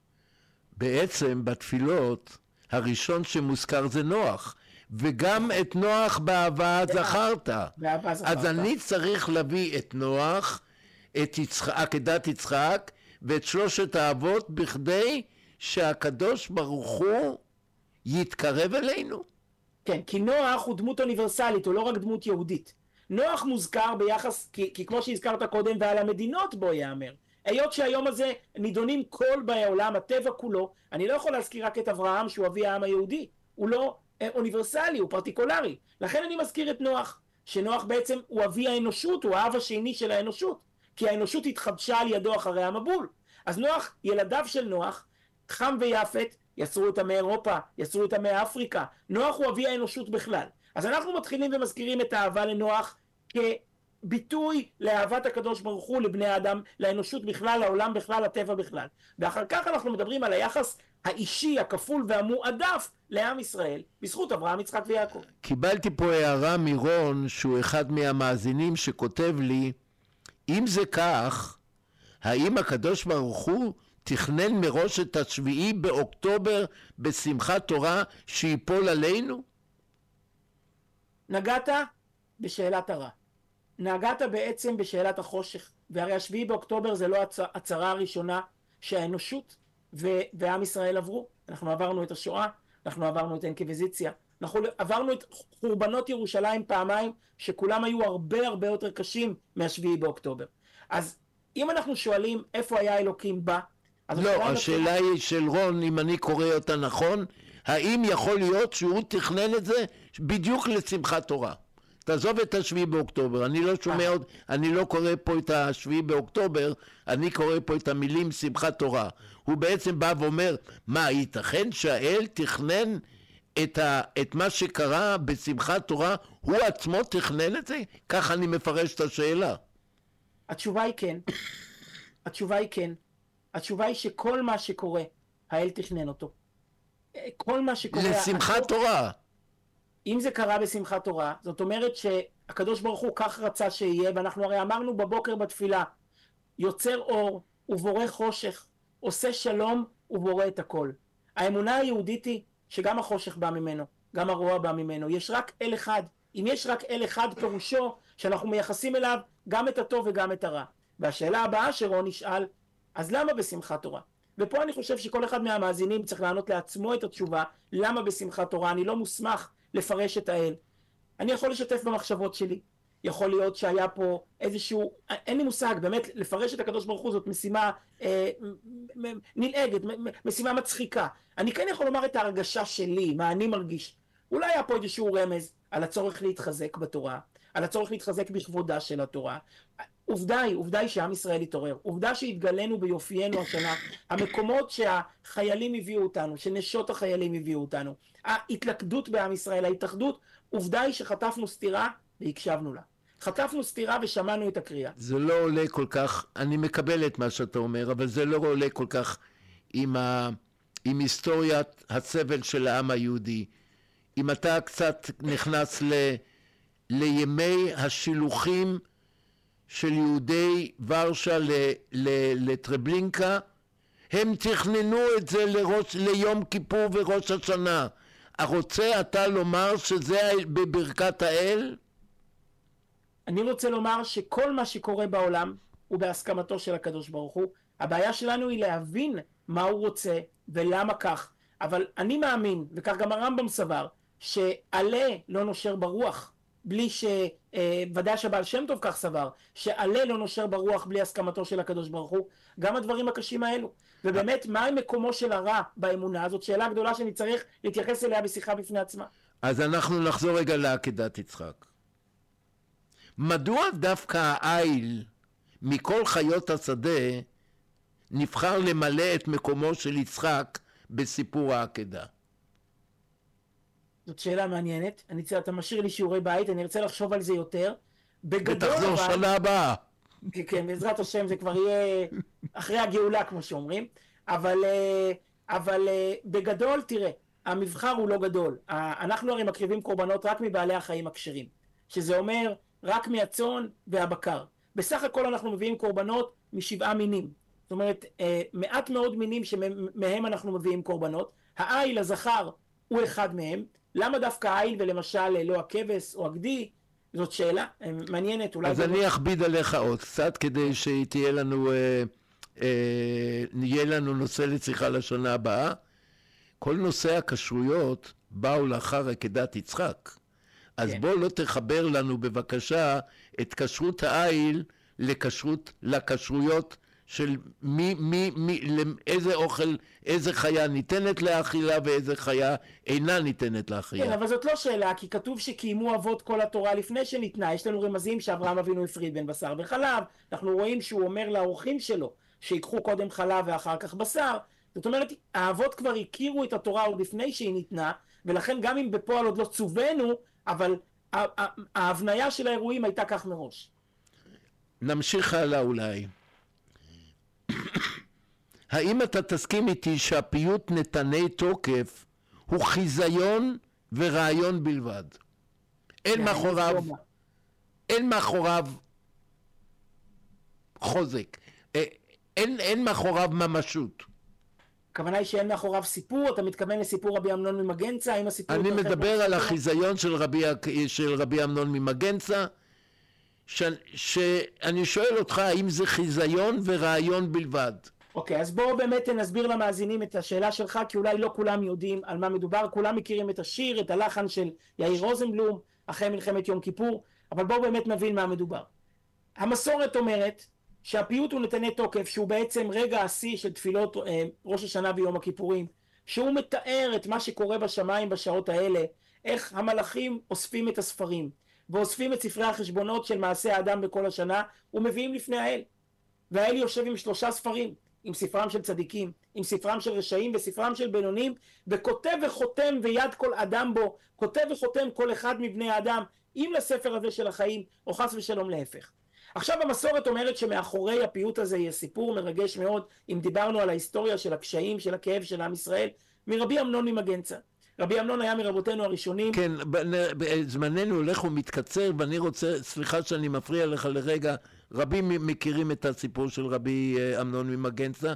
בעצם בתפילות הראשון שמוזכר זה נוח, וגם את נוח באהבה זכרת. אז אני צריך להביא את נוח, את עקדת יצחק ואת שלושת האבות בכדי שהקדוש ברוך הוא יתקרב אלינו. כן, כי נוח הוא דמות אוניברסלית, הוא לא רק דמות יהודית. נוח מוזכר ביחס, כי כמו שהזכרת קודם, ועל המדינות בו יאמר. היות שהיום הזה נידונים כל באי העולם, הטבע כולו, אני לא יכול להזכיר רק את אברהם שהוא אבי העם היהודי. הוא לא אוניברסלי, הוא פרטיקולרי. לכן אני מזכיר את נוח, שנוח בעצם הוא אבי האנושות, הוא האב השני של האנושות, כי האנושות התחדשה על ידו אחרי המבול. אז נוח, ילדיו של נוח, חם ויפת, יצרו אותם מאירופה, יצרו אותם מאפריקה. נוח הוא אבי האנושות בכלל. אז אנחנו מתחילים ומזכירים את האהבה לנוח כביטוי לאהבת הקדוש ברוך הוא לבני האדם, לאנושות בכלל, לעולם בכלל, לטבע בכלל. ואחר כך אנחנו מדברים על היחס האישי, הכפול והמועדף לעם ישראל, בזכות אברהם, יצחק ויעקב. קיבלתי פה הערה מרון, שהוא אחד מהמאזינים שכותב לי, אם זה כך, האם הקדוש ברוך הוא תכנן מראש את 7 באוקטובר בשמחת תורה שיפול עלינו? נגעת בשאלת הרע. נגעת בעצם בשאלת החושך. והרי 7 באוקטובר זה לא הצרה הראשונה שהאנושות ועם ישראל עברו. אנחנו עברנו את השואה, אנחנו עברנו את האינקוויזיציה, אנחנו עברנו את חורבנות ירושלים פעמיים, שכולם היו הרבה הרבה יותר קשים מה7 באוקטובר. אז אם אנחנו שואלים איפה היה אלוקים בה, לא, השאלה היא של רון, אם אני קורא אותה נכון, האם יכול להיות שהוא תכנן את זה בדיוק לשמחת תורה? תעזוב את השביעי באוקטובר, אני לא שומע עוד, אני לא קורא פה את השביעי באוקטובר, אני קורא פה את המילים שמחת תורה. הוא בעצם בא ואומר, מה, ייתכן שהאל תכנן את מה שקרה בשמחת תורה, הוא עצמו תכנן את זה? כך אני מפרש את השאלה. התשובה היא כן. התשובה היא כן. התשובה היא שכל מה שקורה, האל תכנן אותו. כל מה שקורה... לשמחת תורה. אם זה קרה בשמחת תורה, זאת אומרת שהקדוש ברוך הוא כך רצה שיהיה, ואנחנו הרי אמרנו בבוקר בתפילה, יוצר אור ובורא חושך, עושה שלום ובורא את הכל. האמונה היהודית היא שגם החושך בא ממנו, גם הרוע בא ממנו. יש רק אל אחד. אם יש רק אל אחד, פירושו שאנחנו מייחסים אליו גם את הטוב וגם את הרע. והשאלה הבאה שרון נשאל, אז למה בשמחת תורה? ופה אני חושב שכל אחד מהמאזינים צריך לענות לעצמו את התשובה, למה בשמחת תורה? אני לא מוסמך לפרש את האל. אני יכול לשתף במחשבות שלי. יכול להיות שהיה פה איזשהו, אין לי מושג, באמת לפרש את הקדוש ברוך הוא זאת משימה נלעגת, משימה מצחיקה. אני כן יכול לומר את ההרגשה שלי, מה אני מרגיש. אולי היה פה איזשהו רמז על הצורך להתחזק בתורה, על הצורך להתחזק בכבודה של התורה. עובדה היא שעם ישראל התעורר. עובדה שהתגלנו ביופיינו השנה. המקומות שהחיילים הביאו אותנו, שנשות החיילים הביאו אותנו. ההתלכדות בעם ישראל, ההתאחדות, עובדה היא שחטפנו סתירה והקשבנו לה. חטפנו סתירה ושמענו את הקריאה. זה לא עולה כל כך, אני מקבל את מה שאתה אומר, אבל זה לא עולה כל כך עם היסטוריית הסבל של העם היהודי. אם אתה קצת נכנס לימי השילוחים של יהודי ורשה לטרבלינקה, הם תכננו את זה ליום כיפור וראש השנה. הרוצה אתה לומר שזה בברכת האל? אני רוצה לומר שכל מה שקורה בעולם הוא בהסכמתו של הקדוש ברוך הוא. הבעיה שלנו היא להבין מה הוא רוצה ולמה כך. אבל אני מאמין, וכך גם הרמב"ם סבר, שעלה לא נושר ברוח, בלי ודאי שבעל שם טוב כך סבר, שעלה לא נושר ברוח בלי הסכמתו של הקדוש ברוך הוא. גם הדברים הקשים האלו. ובאמת, מה מקומו של הרע באמונה הזאת? שאלה גדולה שאני צריך להתייחס אליה בשיחה בפני עצמה. אז אנחנו נחזור רגע לעקדת יצחק. מדוע דווקא העיל מכל חיות השדה נבחר למלא את מקומו של יצחק בסיפור העקדה? זאת שאלה מעניינת. אתה משאיר לי שיעורי בית, אני ארצה לחשוב על זה יותר. ותחזור שנה הבאה. כן, בעזרת השם זה כבר יהיה אחרי הגאולה כמו שאומרים. אבל בגדול, תראה, המבחר הוא לא גדול. אנחנו הרי מקריבים קורבנות רק מבעלי החיים הכשרים. שזה אומר רק מהצאן והבקר. בסך הכל אנחנו מביאים קורבנות משבעה מינים. זאת אומרת, מעט מאוד מינים שמהם אנחנו מביאים קורבנות. העיל, הזכר, הוא אחד מהם. למה דווקא העיל ולמשל לא הכבש או הגדי? זאת שאלה מעניינת. אז אני אכביד עליך עוד קצת כדי שתהיה לנו, יהיה לנו נושא לשיחה לשנה הבאה. כל נושא הכשרויות באו לאחר עקדת יצחק. אז כן. בוא לא תחבר לנו בבקשה את כשרות העיל לכשרויות של איזה אוכל, איזה חיה ניתנת לאכילה ואיזה חיה אינה ניתנת לאכילה. כן, אבל זאת לא שאלה, כי כתוב שקיימו אבות כל התורה לפני שניתנה. יש לנו רמזים שאברהם אבינו הפריד בין בשר וחלב. אנחנו רואים שהוא אומר לאורחים שלו שיקחו קודם חלב ואחר כך בשר. זאת אומרת, האבות כבר הכירו את התורה עוד לפני שהיא ניתנה, ולכן גם אם בפועל עוד לא צווינו, אבל ההבניה של האירועים הייתה כך מראש. נמשיך הלאה אולי. האם אתה תסכים איתי שהפיוט נתני תוקף הוא חיזיון ורעיון בלבד? אין מאחוריו חוזק, אין מאחוריו ממשות. הכוונה היא שאין מאחוריו סיפור? אתה מתכוון לסיפור רבי אמנון ממגנצה? אני מדבר על החיזיון של רבי אמנון ממגנצה, שאני שואל אותך האם זה חיזיון ורעיון בלבד. אוקיי, אז בואו באמת נסביר למאזינים את השאלה שלך, כי אולי לא כולם יודעים על מה מדובר. כולם מכירים את השיר, את הלחן של יאיר רוזנבלום אחרי מלחמת יום כיפור, אבל בואו באמת נבין מה מדובר. המסורת אומרת שהפיוט הוא נתני תוקף, שהוא בעצם רגע השיא של תפילות ראש השנה ויום הכיפורים, שהוא מתאר את מה שקורה בשמיים בשעות האלה, איך המלאכים אוספים את הספרים, ואוספים את ספרי החשבונות של מעשי האדם בכל השנה ומביאים לפני האל. והאל יושב עם 3 ספרים, עם ספרם של צדיקים, עם ספרם של רשעים וספרם של בינונים, וכותב וחותם ויד כל אדם בו, כותב וחותם כל אחד מבני האדם, אם לספר הזה של החיים, או חס ושלום להפך. עכשיו המסורת אומרת שמאחורי הפיוט הזה יש סיפור מרגש מאוד, אם דיברנו על ההיסטוריה של הקשיים, של הכאב של עם ישראל, מרבי אמנון ממגנצא. רבי אמנון היה מרבותינו הראשונים. כן, זמננו הולך ומתקצר, ואני רוצה, סליחה שאני מפריע לך לרגע, רבים מכירים את הסיפור של רבי אמנון ממגנצא.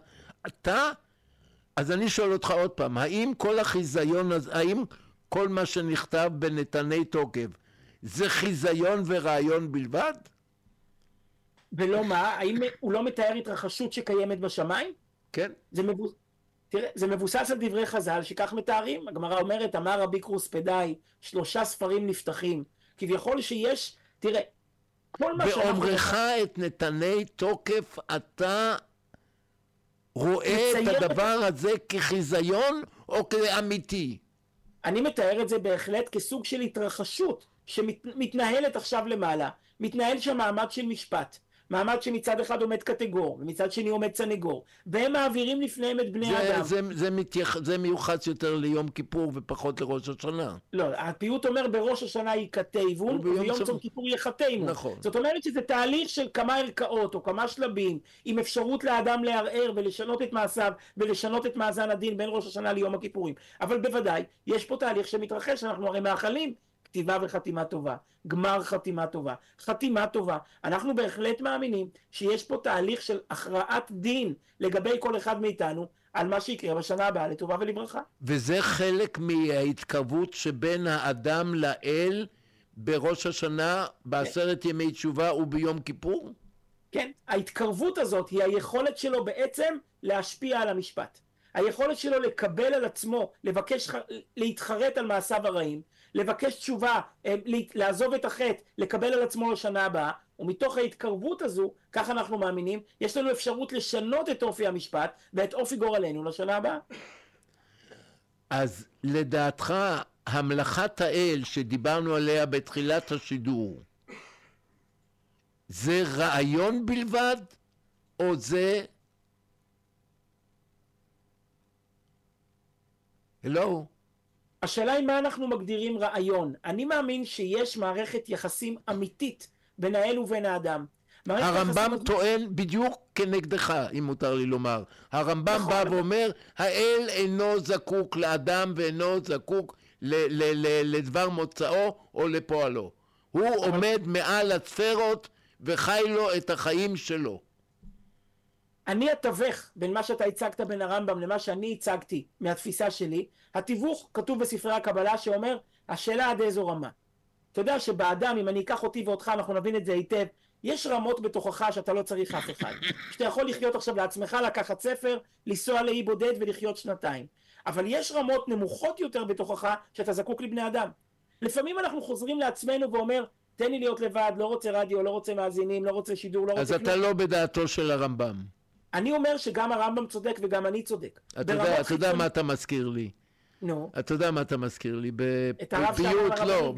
אז אני שואל אותך עוד פעם, האם כל החיזיון, האם כל מה שנכתב בנתני תוקף, זה חיזיון ורעיון בלבד? ולא מה? האם הוא לא מתאר התרחשות שקיימת בשמיים? כן. תראה, זה מבוסס על דברי חז"ל שכך מתארים. הגמרא אומרת, אמר רבי קרוספדאי, 3 ספרים נפתחים. כביכול שיש, תראה, כל מה שאנחנו... באומרך את נתני תוקף, אתה רואה את הדבר הזה כחיזיון או כאמיתי? אני מתאר את זה בהחלט כסוג של התרחשות שמתנהלת עכשיו למעלה. מתנהל שם מעמד של משפט. מעמד שמצד אחד עומד קטגור, ומצד שני עומד סנגור, והם מעבירים לפניהם את בני האדם. זה מיוחס יותר ליום כיפור ופחות לראש השנה. לא, הפיוט אומר בראש השנה ייכתבון, וביום צום כיפור יחתמו. נכון. זאת אומרת שזה תהליך של כמה ערכאות או כמה שלבים, עם אפשרות לאדם לערער ולשנות את מעשיו, ולשנות את מאזן הדין בין ראש השנה ליום הכיפורים. אבל בוודאי, יש פה תהליך שמתרחש, אנחנו הרי מאחלים כתיבה וחתימה טובה, גמר חתימה טובה, חתימה טובה. אנחנו בהחלט מאמינים שיש פה תהליך של הכרעת דין לגבי כל אחד מאיתנו על מה שיקרה בשנה הבאה לטובה ולברכה. וזה חלק מההתקרבות שבין האדם לאל בראש השנה, בעשרת ימי תשובה וביום כיפור? כן, ההתקרבות הזאת היא היכולת שלו בעצם להשפיע על המשפט. היכולת שלו לקבל על עצמו, לבקש, להתחרט על מעשיו הרעים, לבקש תשובה, לעזוב את החטא, לקבל על עצמו לשנה הבאה, ומתוך ההתקרבות הזו, כך אנחנו מאמינים, יש לנו אפשרות לשנות את אופי המשפט ואת אופי גורלנו לשנה הבאה. אז לדעתך, המלאכת האל שדיברנו עליה בתחילת השידור, זה רעיון בלבד, או זה... הלו? השאלה היא מה אנחנו מגדירים רעיון. אני מאמין שיש מערכת יחסים אמיתית בין האל ובין האדם. הרמב"ם טוען בדיוק כנגדך, אם מותר לי לומר. הרמב"ם בא ואומר, האל אינו זקוק לאדם ואינו זקוק לדבר מוצאו או לפועלו. הוא עומד מעל הספרות וחי לו את החיים שלו. אני אתווך בין מה שאתה הצגת בין הרמב"ם למה שאני הצגתי מהתפיסה שלי. התיווך כתוב בספרי הקבלה שאומר, השאלה עד איזו רמה. אתה יודע שבאדם, אם אני אקח אותי ואותך, אנחנו נבין את זה היטב, יש רמות בתוכך שאתה לא צריך אף אחד. שאתה יכול לחיות עכשיו לעצמך, לקחת ספר, לנסוע לאי בודד ולחיות 2 אבל יש רמות נמוכות יותר בתוכך שאתה זקוק לבני אדם. לפעמים אנחנו חוזרים לעצמנו ואומר, תן לי להיות לבד, לא רוצה רדיו, לא רוצה מאזינים, לא רוצה שידור, לא רוצה... אז אתה לא בדעתו של הרמב"ם. אני אומר שגם הרמב"ם צודק וגם אני צודק. אתה יודע מה אתה מזכיר לי? נו. אתה יודע מה אתה מזכיר לי? בפיוט, לא,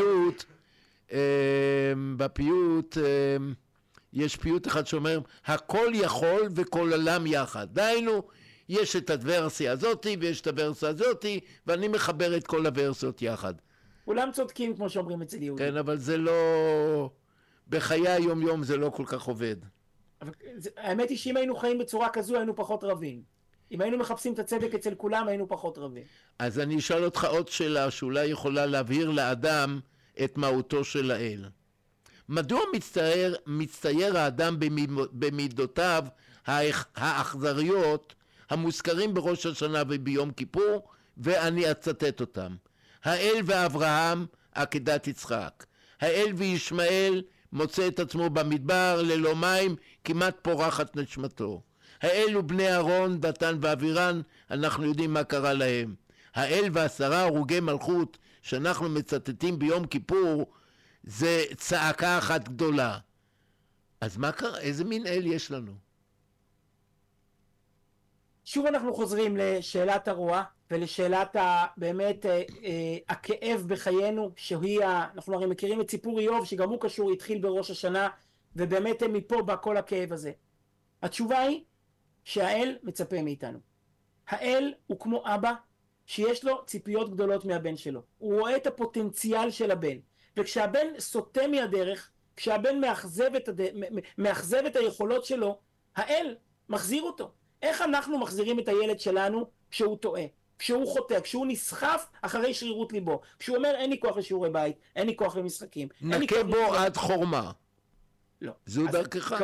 בפיוט יש פיוט אחד שאומר, הכל יכול וכל עולם יחד. דהיינו, יש את הוורסיה הזאתי ויש את הוורסיה הזאתי, ואני מחבר את כל הוורסיות יחד. כולם צודקים כמו שאומרים אצל יהודים. כן, אבל זה לא... בחיי היום-יום זה לא כל כך עובד. אבל האמת היא שאם היינו חיים בצורה כזו היינו פחות רבים. אם היינו מחפשים את הצדק אצל כולם היינו פחות רבים. אז אני אשאל אותך עוד שאלה שאולי יכולה להבהיר לאדם את מהותו של האל. מדוע מצטייר האדם במידותיו האכזריות המוזכרים בראש השנה וביום כיפור, ואני אצטט אותם. האל ואברהם עקדת יצחק, האל וישמעאל מוצא את עצמו במדבר ללא מים, כמעט פורחת נשמתו. האל ובני אהרון, דתן ואבירן, אנחנו יודעים מה קרה להם. האל ו10 הרוגי מלכות שאנחנו מצטטים ביום כיפור, זה צעקה אחת גדולה. אז מה קרה? איזה מין אל יש לנו? שוב אנחנו חוזרים לשאלת הרוע. ולשאלת באמת הכאב בחיינו, אנחנו הרי מכירים את סיפור איוב שגם הוא קשור, התחיל בראש השנה, ובאמת מפה בא כל הכאב הזה. התשובה היא שהאל מצפה מאיתנו. האל הוא כמו אבא שיש לו ציפיות גדולות מהבן שלו. הוא רואה את הפוטנציאל של הבן, וכשהבן סוטה מהדרך, כשהבן מאכזב את היכולות שלו, האל מחזיר אותו. איך אנחנו מחזירים את הילד שלנו כשהוא טועה, כשהוא חוטא, כשהוא נסחף אחרי שרירות ליבו, כשהוא אומר אין לי כוח לשיעורי בית, אין לי כוח למשחקים, נקה בו עד חורמה. לא. זו דרכך.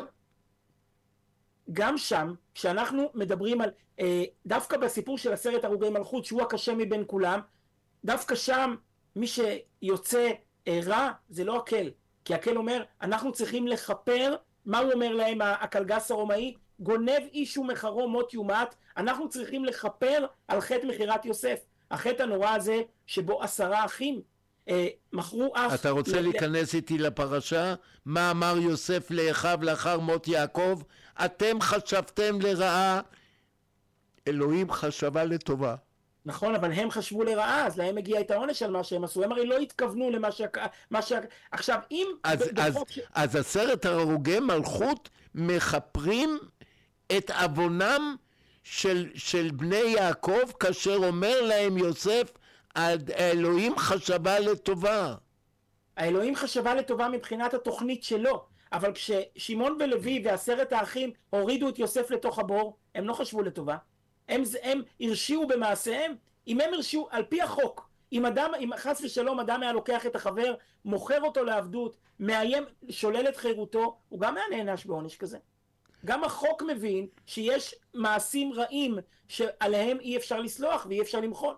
גם שם, כשאנחנו מדברים על, דווקא בסיפור של 10 הרוגי מלכות, שהוא הקשה מבין כולם, דווקא שם מי שיוצא רע זה לא הקל, כי הקל אומר אנחנו צריכים לכפר. מה הוא אומר להם הקלגס הרומאי? גונב איש ומחרו מות יומת. אנחנו צריכים לכפר על חטא מכירת יוסף, החטא הנורא הזה שבו 10 אחים מכרו אח. אתה רוצה להיכנס איתי לפרשה? מה אמר יוסף לאחיו לאחר מות יעקב? אתם חשבתם לרעה, אלוהים חשבה לטובה. נכון, אבל הם חשבו לרעה, אז להם הגיע את העונש על מה שהם עשו. הם הרי לא התכוונו למה עכשיו, אם... אז 10 הרוגי מלכות מחפרים את עוונם של בני יעקב, כאשר אומר להם יוסף, האלוהים חשבה לטובה. האלוהים חשבה לטובה מבחינת התוכנית שלו, אבל כששמעון ולוי ו10 האחים הורידו את יוסף לתוך הבור, הם לא חשבו לטובה. הם הרשיעו במעשיהם. אם הם הרשיעו על פי החוק, אם חס ושלום אדם היה לוקח את החבר, מוכר אותו לעבדות, מאיים, שולל את חירותו, הוא גם היה נענש בעונש כזה. גם החוק מבין שיש מעשים רעים שעליהם אי אפשר לסלוח ואי אפשר למחול.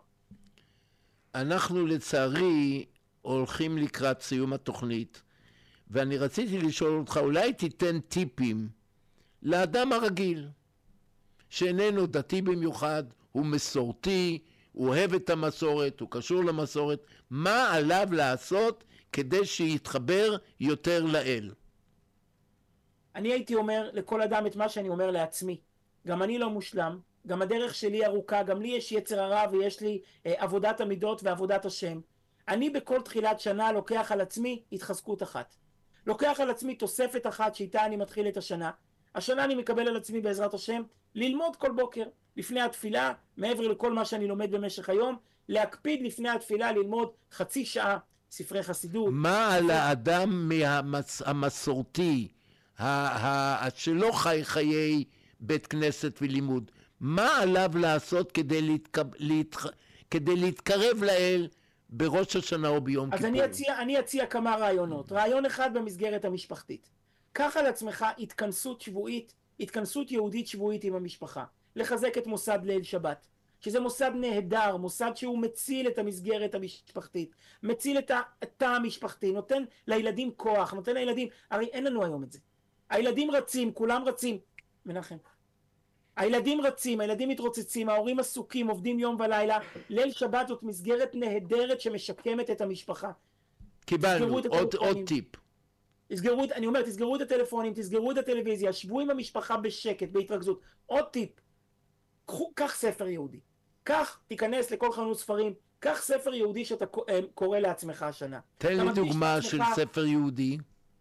אנחנו לצערי הולכים לקראת סיום התוכנית, ואני רציתי לשאול אותך, אולי תיתן טיפים לאדם הרגיל, שאיננו דתי במיוחד, הוא מסורתי, הוא אוהב את המסורת, הוא קשור למסורת, מה עליו לעשות כדי שיתחבר יותר לאל? אני הייתי אומר לכל אדם את מה שאני אומר לעצמי. גם אני לא מושלם, גם הדרך שלי ארוכה, גם לי יש יצר הרע ויש לי עבודת המידות ועבודת השם. אני בכל תחילת שנה לוקח על עצמי התחזקות אחת. לוקח על עצמי תוספת אחת שאיתה אני מתחיל את השנה. השנה אני מקבל על עצמי בעזרת השם ללמוד כל בוקר לפני התפילה, מעבר לכל מה שאני לומד במשך היום, להקפיד לפני התפילה ללמוד חצי שעה ספרי חסידות. מה על האדם המסורתי, שלא חי חיי בית כנסת ולימוד, מה עליו לעשות כדי להתקרב לאל בראש השנה או ביום כיפור? אז אני אציע כמה רעיונות. רעיון אחד במסגרת המשפחתית. קח על עצמך התכנסות שבועית, התכנסות יהודית שבועית עם המשפחה. לחזק את מוסד ליל שבת, שזה מוסד נהדר, מוסד שהוא מציל את המסגרת המשפחתית, מציל את התא המשפחתי, נותן לילדים כוח, נותן לילדים, הרי אין לנו היום את זה. הילדים רצים, כולם רצים, מנחם. הילדים רצים, הילדים מתרוצצים, ההורים עסוקים, עובדים יום ולילה. ליל שבת זאת מסגרת נהדרת שמשקמת את המשפחה. קיבלנו, עוד טיפ. אני אומר, תסגרו את הטלפונים, תסגרו את הטלוויזיה, שבו עם המשפחה בשקט, בהתרכזות. עוד טיפ, קח ספר יהודי. תיכנס לכל חנות ספרים, קח ספר יהודי שאתה קורא לעצמך השנה. תן לי דוגמה של ספר יהודי.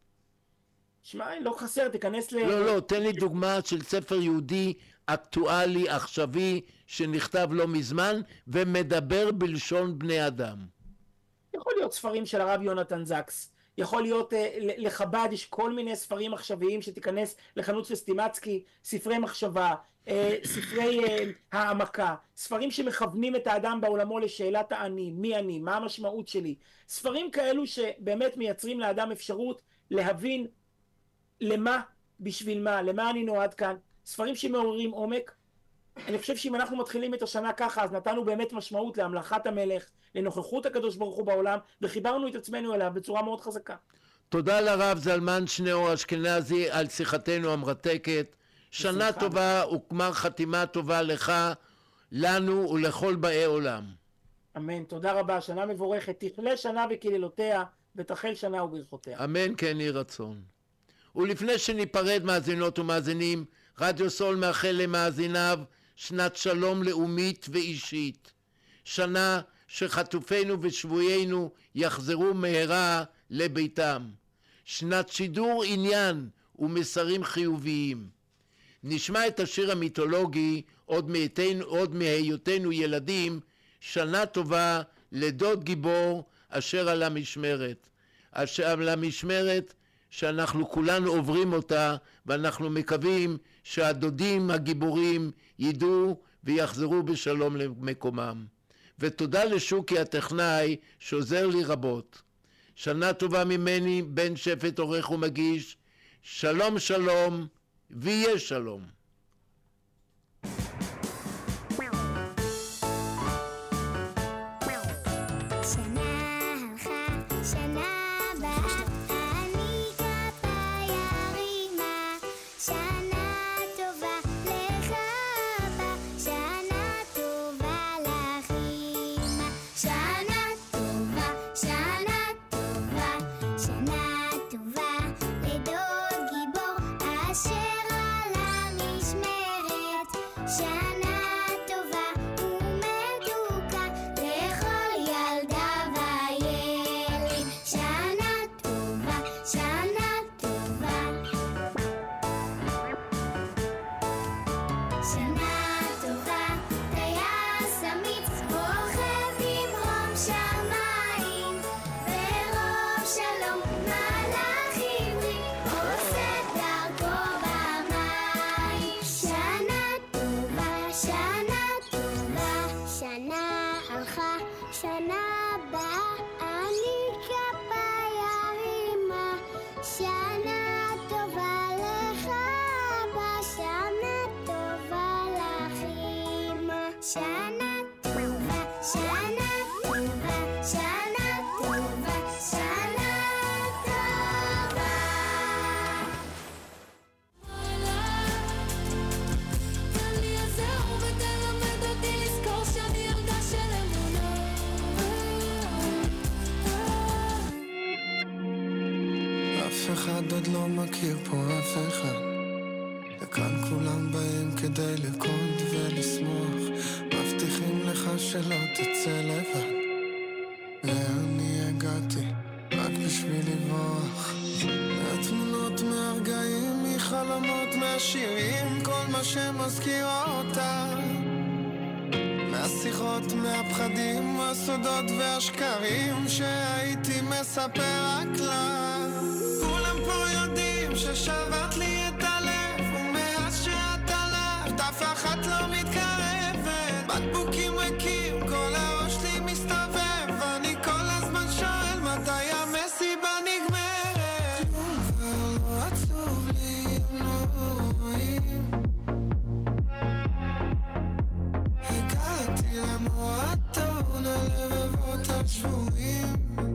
שמע, לא חסר, תיכנס לא, תן לי דוגמה של ספר יהודי אקטואלי, עכשווי, שנכתב לא מזמן, ומדבר בלשון בני אדם. יכול להיות ספרים של הרב יונתן זקס, יכול להיות לחב"ד, יש כל מיני ספרים עכשוויים שתיכנס לחנות של סטימצקי, ספרי מחשבה, ספרי העמקה, ספרים שמכוונים את האדם בעולמו לשאלת האני, מי אני, מה המשמעות שלי, ספרים כאלו שבאמת מייצרים לאדם אפשרות להבין למה, בשביל מה, למה אני נועד כאן, ספרים שמעוררים עומק. אני חושב שאם אנחנו מתחילים את השנה ככה, אז נתנו באמת משמעות להמלכת המלך, לנוכחות הקדוש ברוך הוא בעולם, וחיברנו את עצמנו אליו בצורה מאוד חזקה. תודה לרב זלמן שניאור אשכנזי על שיחתנו המרתקת. שנה טובה וגמר חתימה טובה לך, לנו ולכל באי עולם. אמן, תודה רבה, שנה מבורכת, תכלה שנה וקללותיה, ותחל שנה וברכותיה. אמן, כן יהי רצון. ולפני שניפרד מאזינות ומאזינים, רדיו סול מאחל למאזיניו שנת שלום לאומית ואישית. שנה שחטופינו ושבויינו יחזרו מהרה לביתם. שנת שידור עניין ומסרים חיוביים. נשמע את השיר המיתולוגי עוד מהיותנו ילדים, שנה טובה לדוד גיבור אשר על המשמרת. אשר על המשמרת שאנחנו כולנו עוברים אותה, ואנחנו מקווים שהדודים הגיבורים ידעו ויחזרו בשלום למקומם. ותודה לשוקי הטכנאי שעוזר לי רבות. שנה טובה ממני, בן שפט עורך ומגיש. שלום שלום ויהיה שלום. עוד לא מכיר פה אף אחד, וכאן כולם באים כדי לקוד ולשמוח, מבטיחים לך שלא תצא לבד, ואני הגעתי רק בשביל לברוח, מהתמונות, מהרגעים, מחלומות, מהשירים, כל מה שמזכירה אותה, מהשיחות, מהפחדים, מהסודות והשקרים שהייתי מספר רק לה. כולם פה יודעים ששברת לי את הלב, ומאז שאת הלכת אף אחת לא מתקרבת, בקבוקים ריקים, כל הראש לי מסתובב, אני כל הזמן שואל מתי המסיבה נגמרת. כבר לא עצוב לי, הם לא רואים, הגעתי למועדון הלבבות השבויים,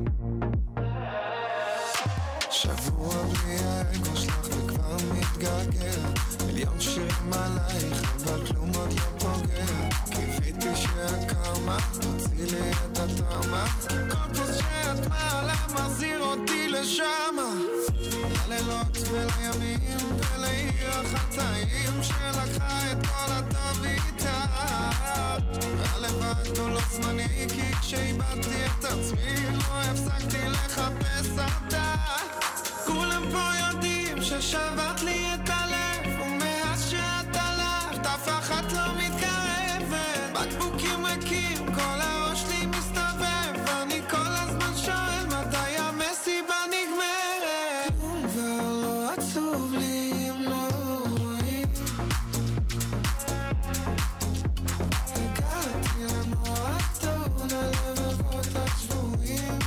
שבוע בלי האגו שלך וכבר מתגעגע, מיליון שירים עלייך אבל כלום עוד לא פוגע, קיוויתי שהקרמה תוציא לי את הטראומה, כל כוס שאת מעלה מחזיר אותי לשמה, ללילות ולימים ולעיר החטאים שלקחה את כל הטוב איתה, והלבד הוא לא זמני, כי כשאיבדתי את עצמי לא הפסקתי לחפש אותה. כולם פה יודעים ששברת לי את הלב, ומאז שאת הלכת אף אחת לא מתקרבת, בקבוקים ריקים, כל הראש לי מסתובב, אני כל הזמן שואל מתי המסיבה נגמרת. כבר לא עצוב לי, הם לא רואים, הגעתי למועדון הלבבות השבויים,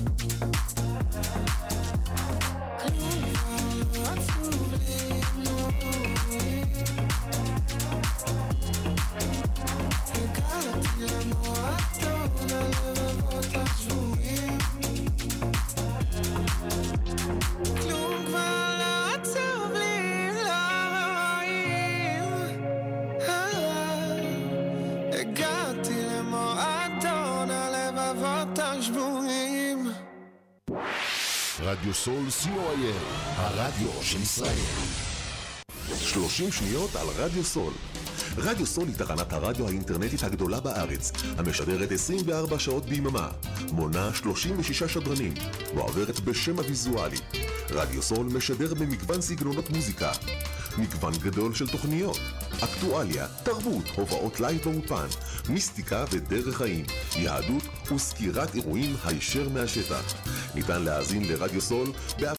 רדיו סול COIL, הרדיו של ישראל. 30 שניות על רדיו סול. רדיו סול היא תחנת הרדיו האינטרנטית הגדולה בארץ, המשדרת 24 שעות ביממה, מונה 36 שדרנים, מועברת בשם הוויזואלי. רדיו סול משדר במגוון סגנונות מוזיקה, מגוון גדול של תוכניות, אקטואליה, תרבות, הובאות לייב באופן, מיסטיקה ודרך חיים, יהדות וסקירת אירועים הישר מהשטח. ניתן להאזין לרדיו סול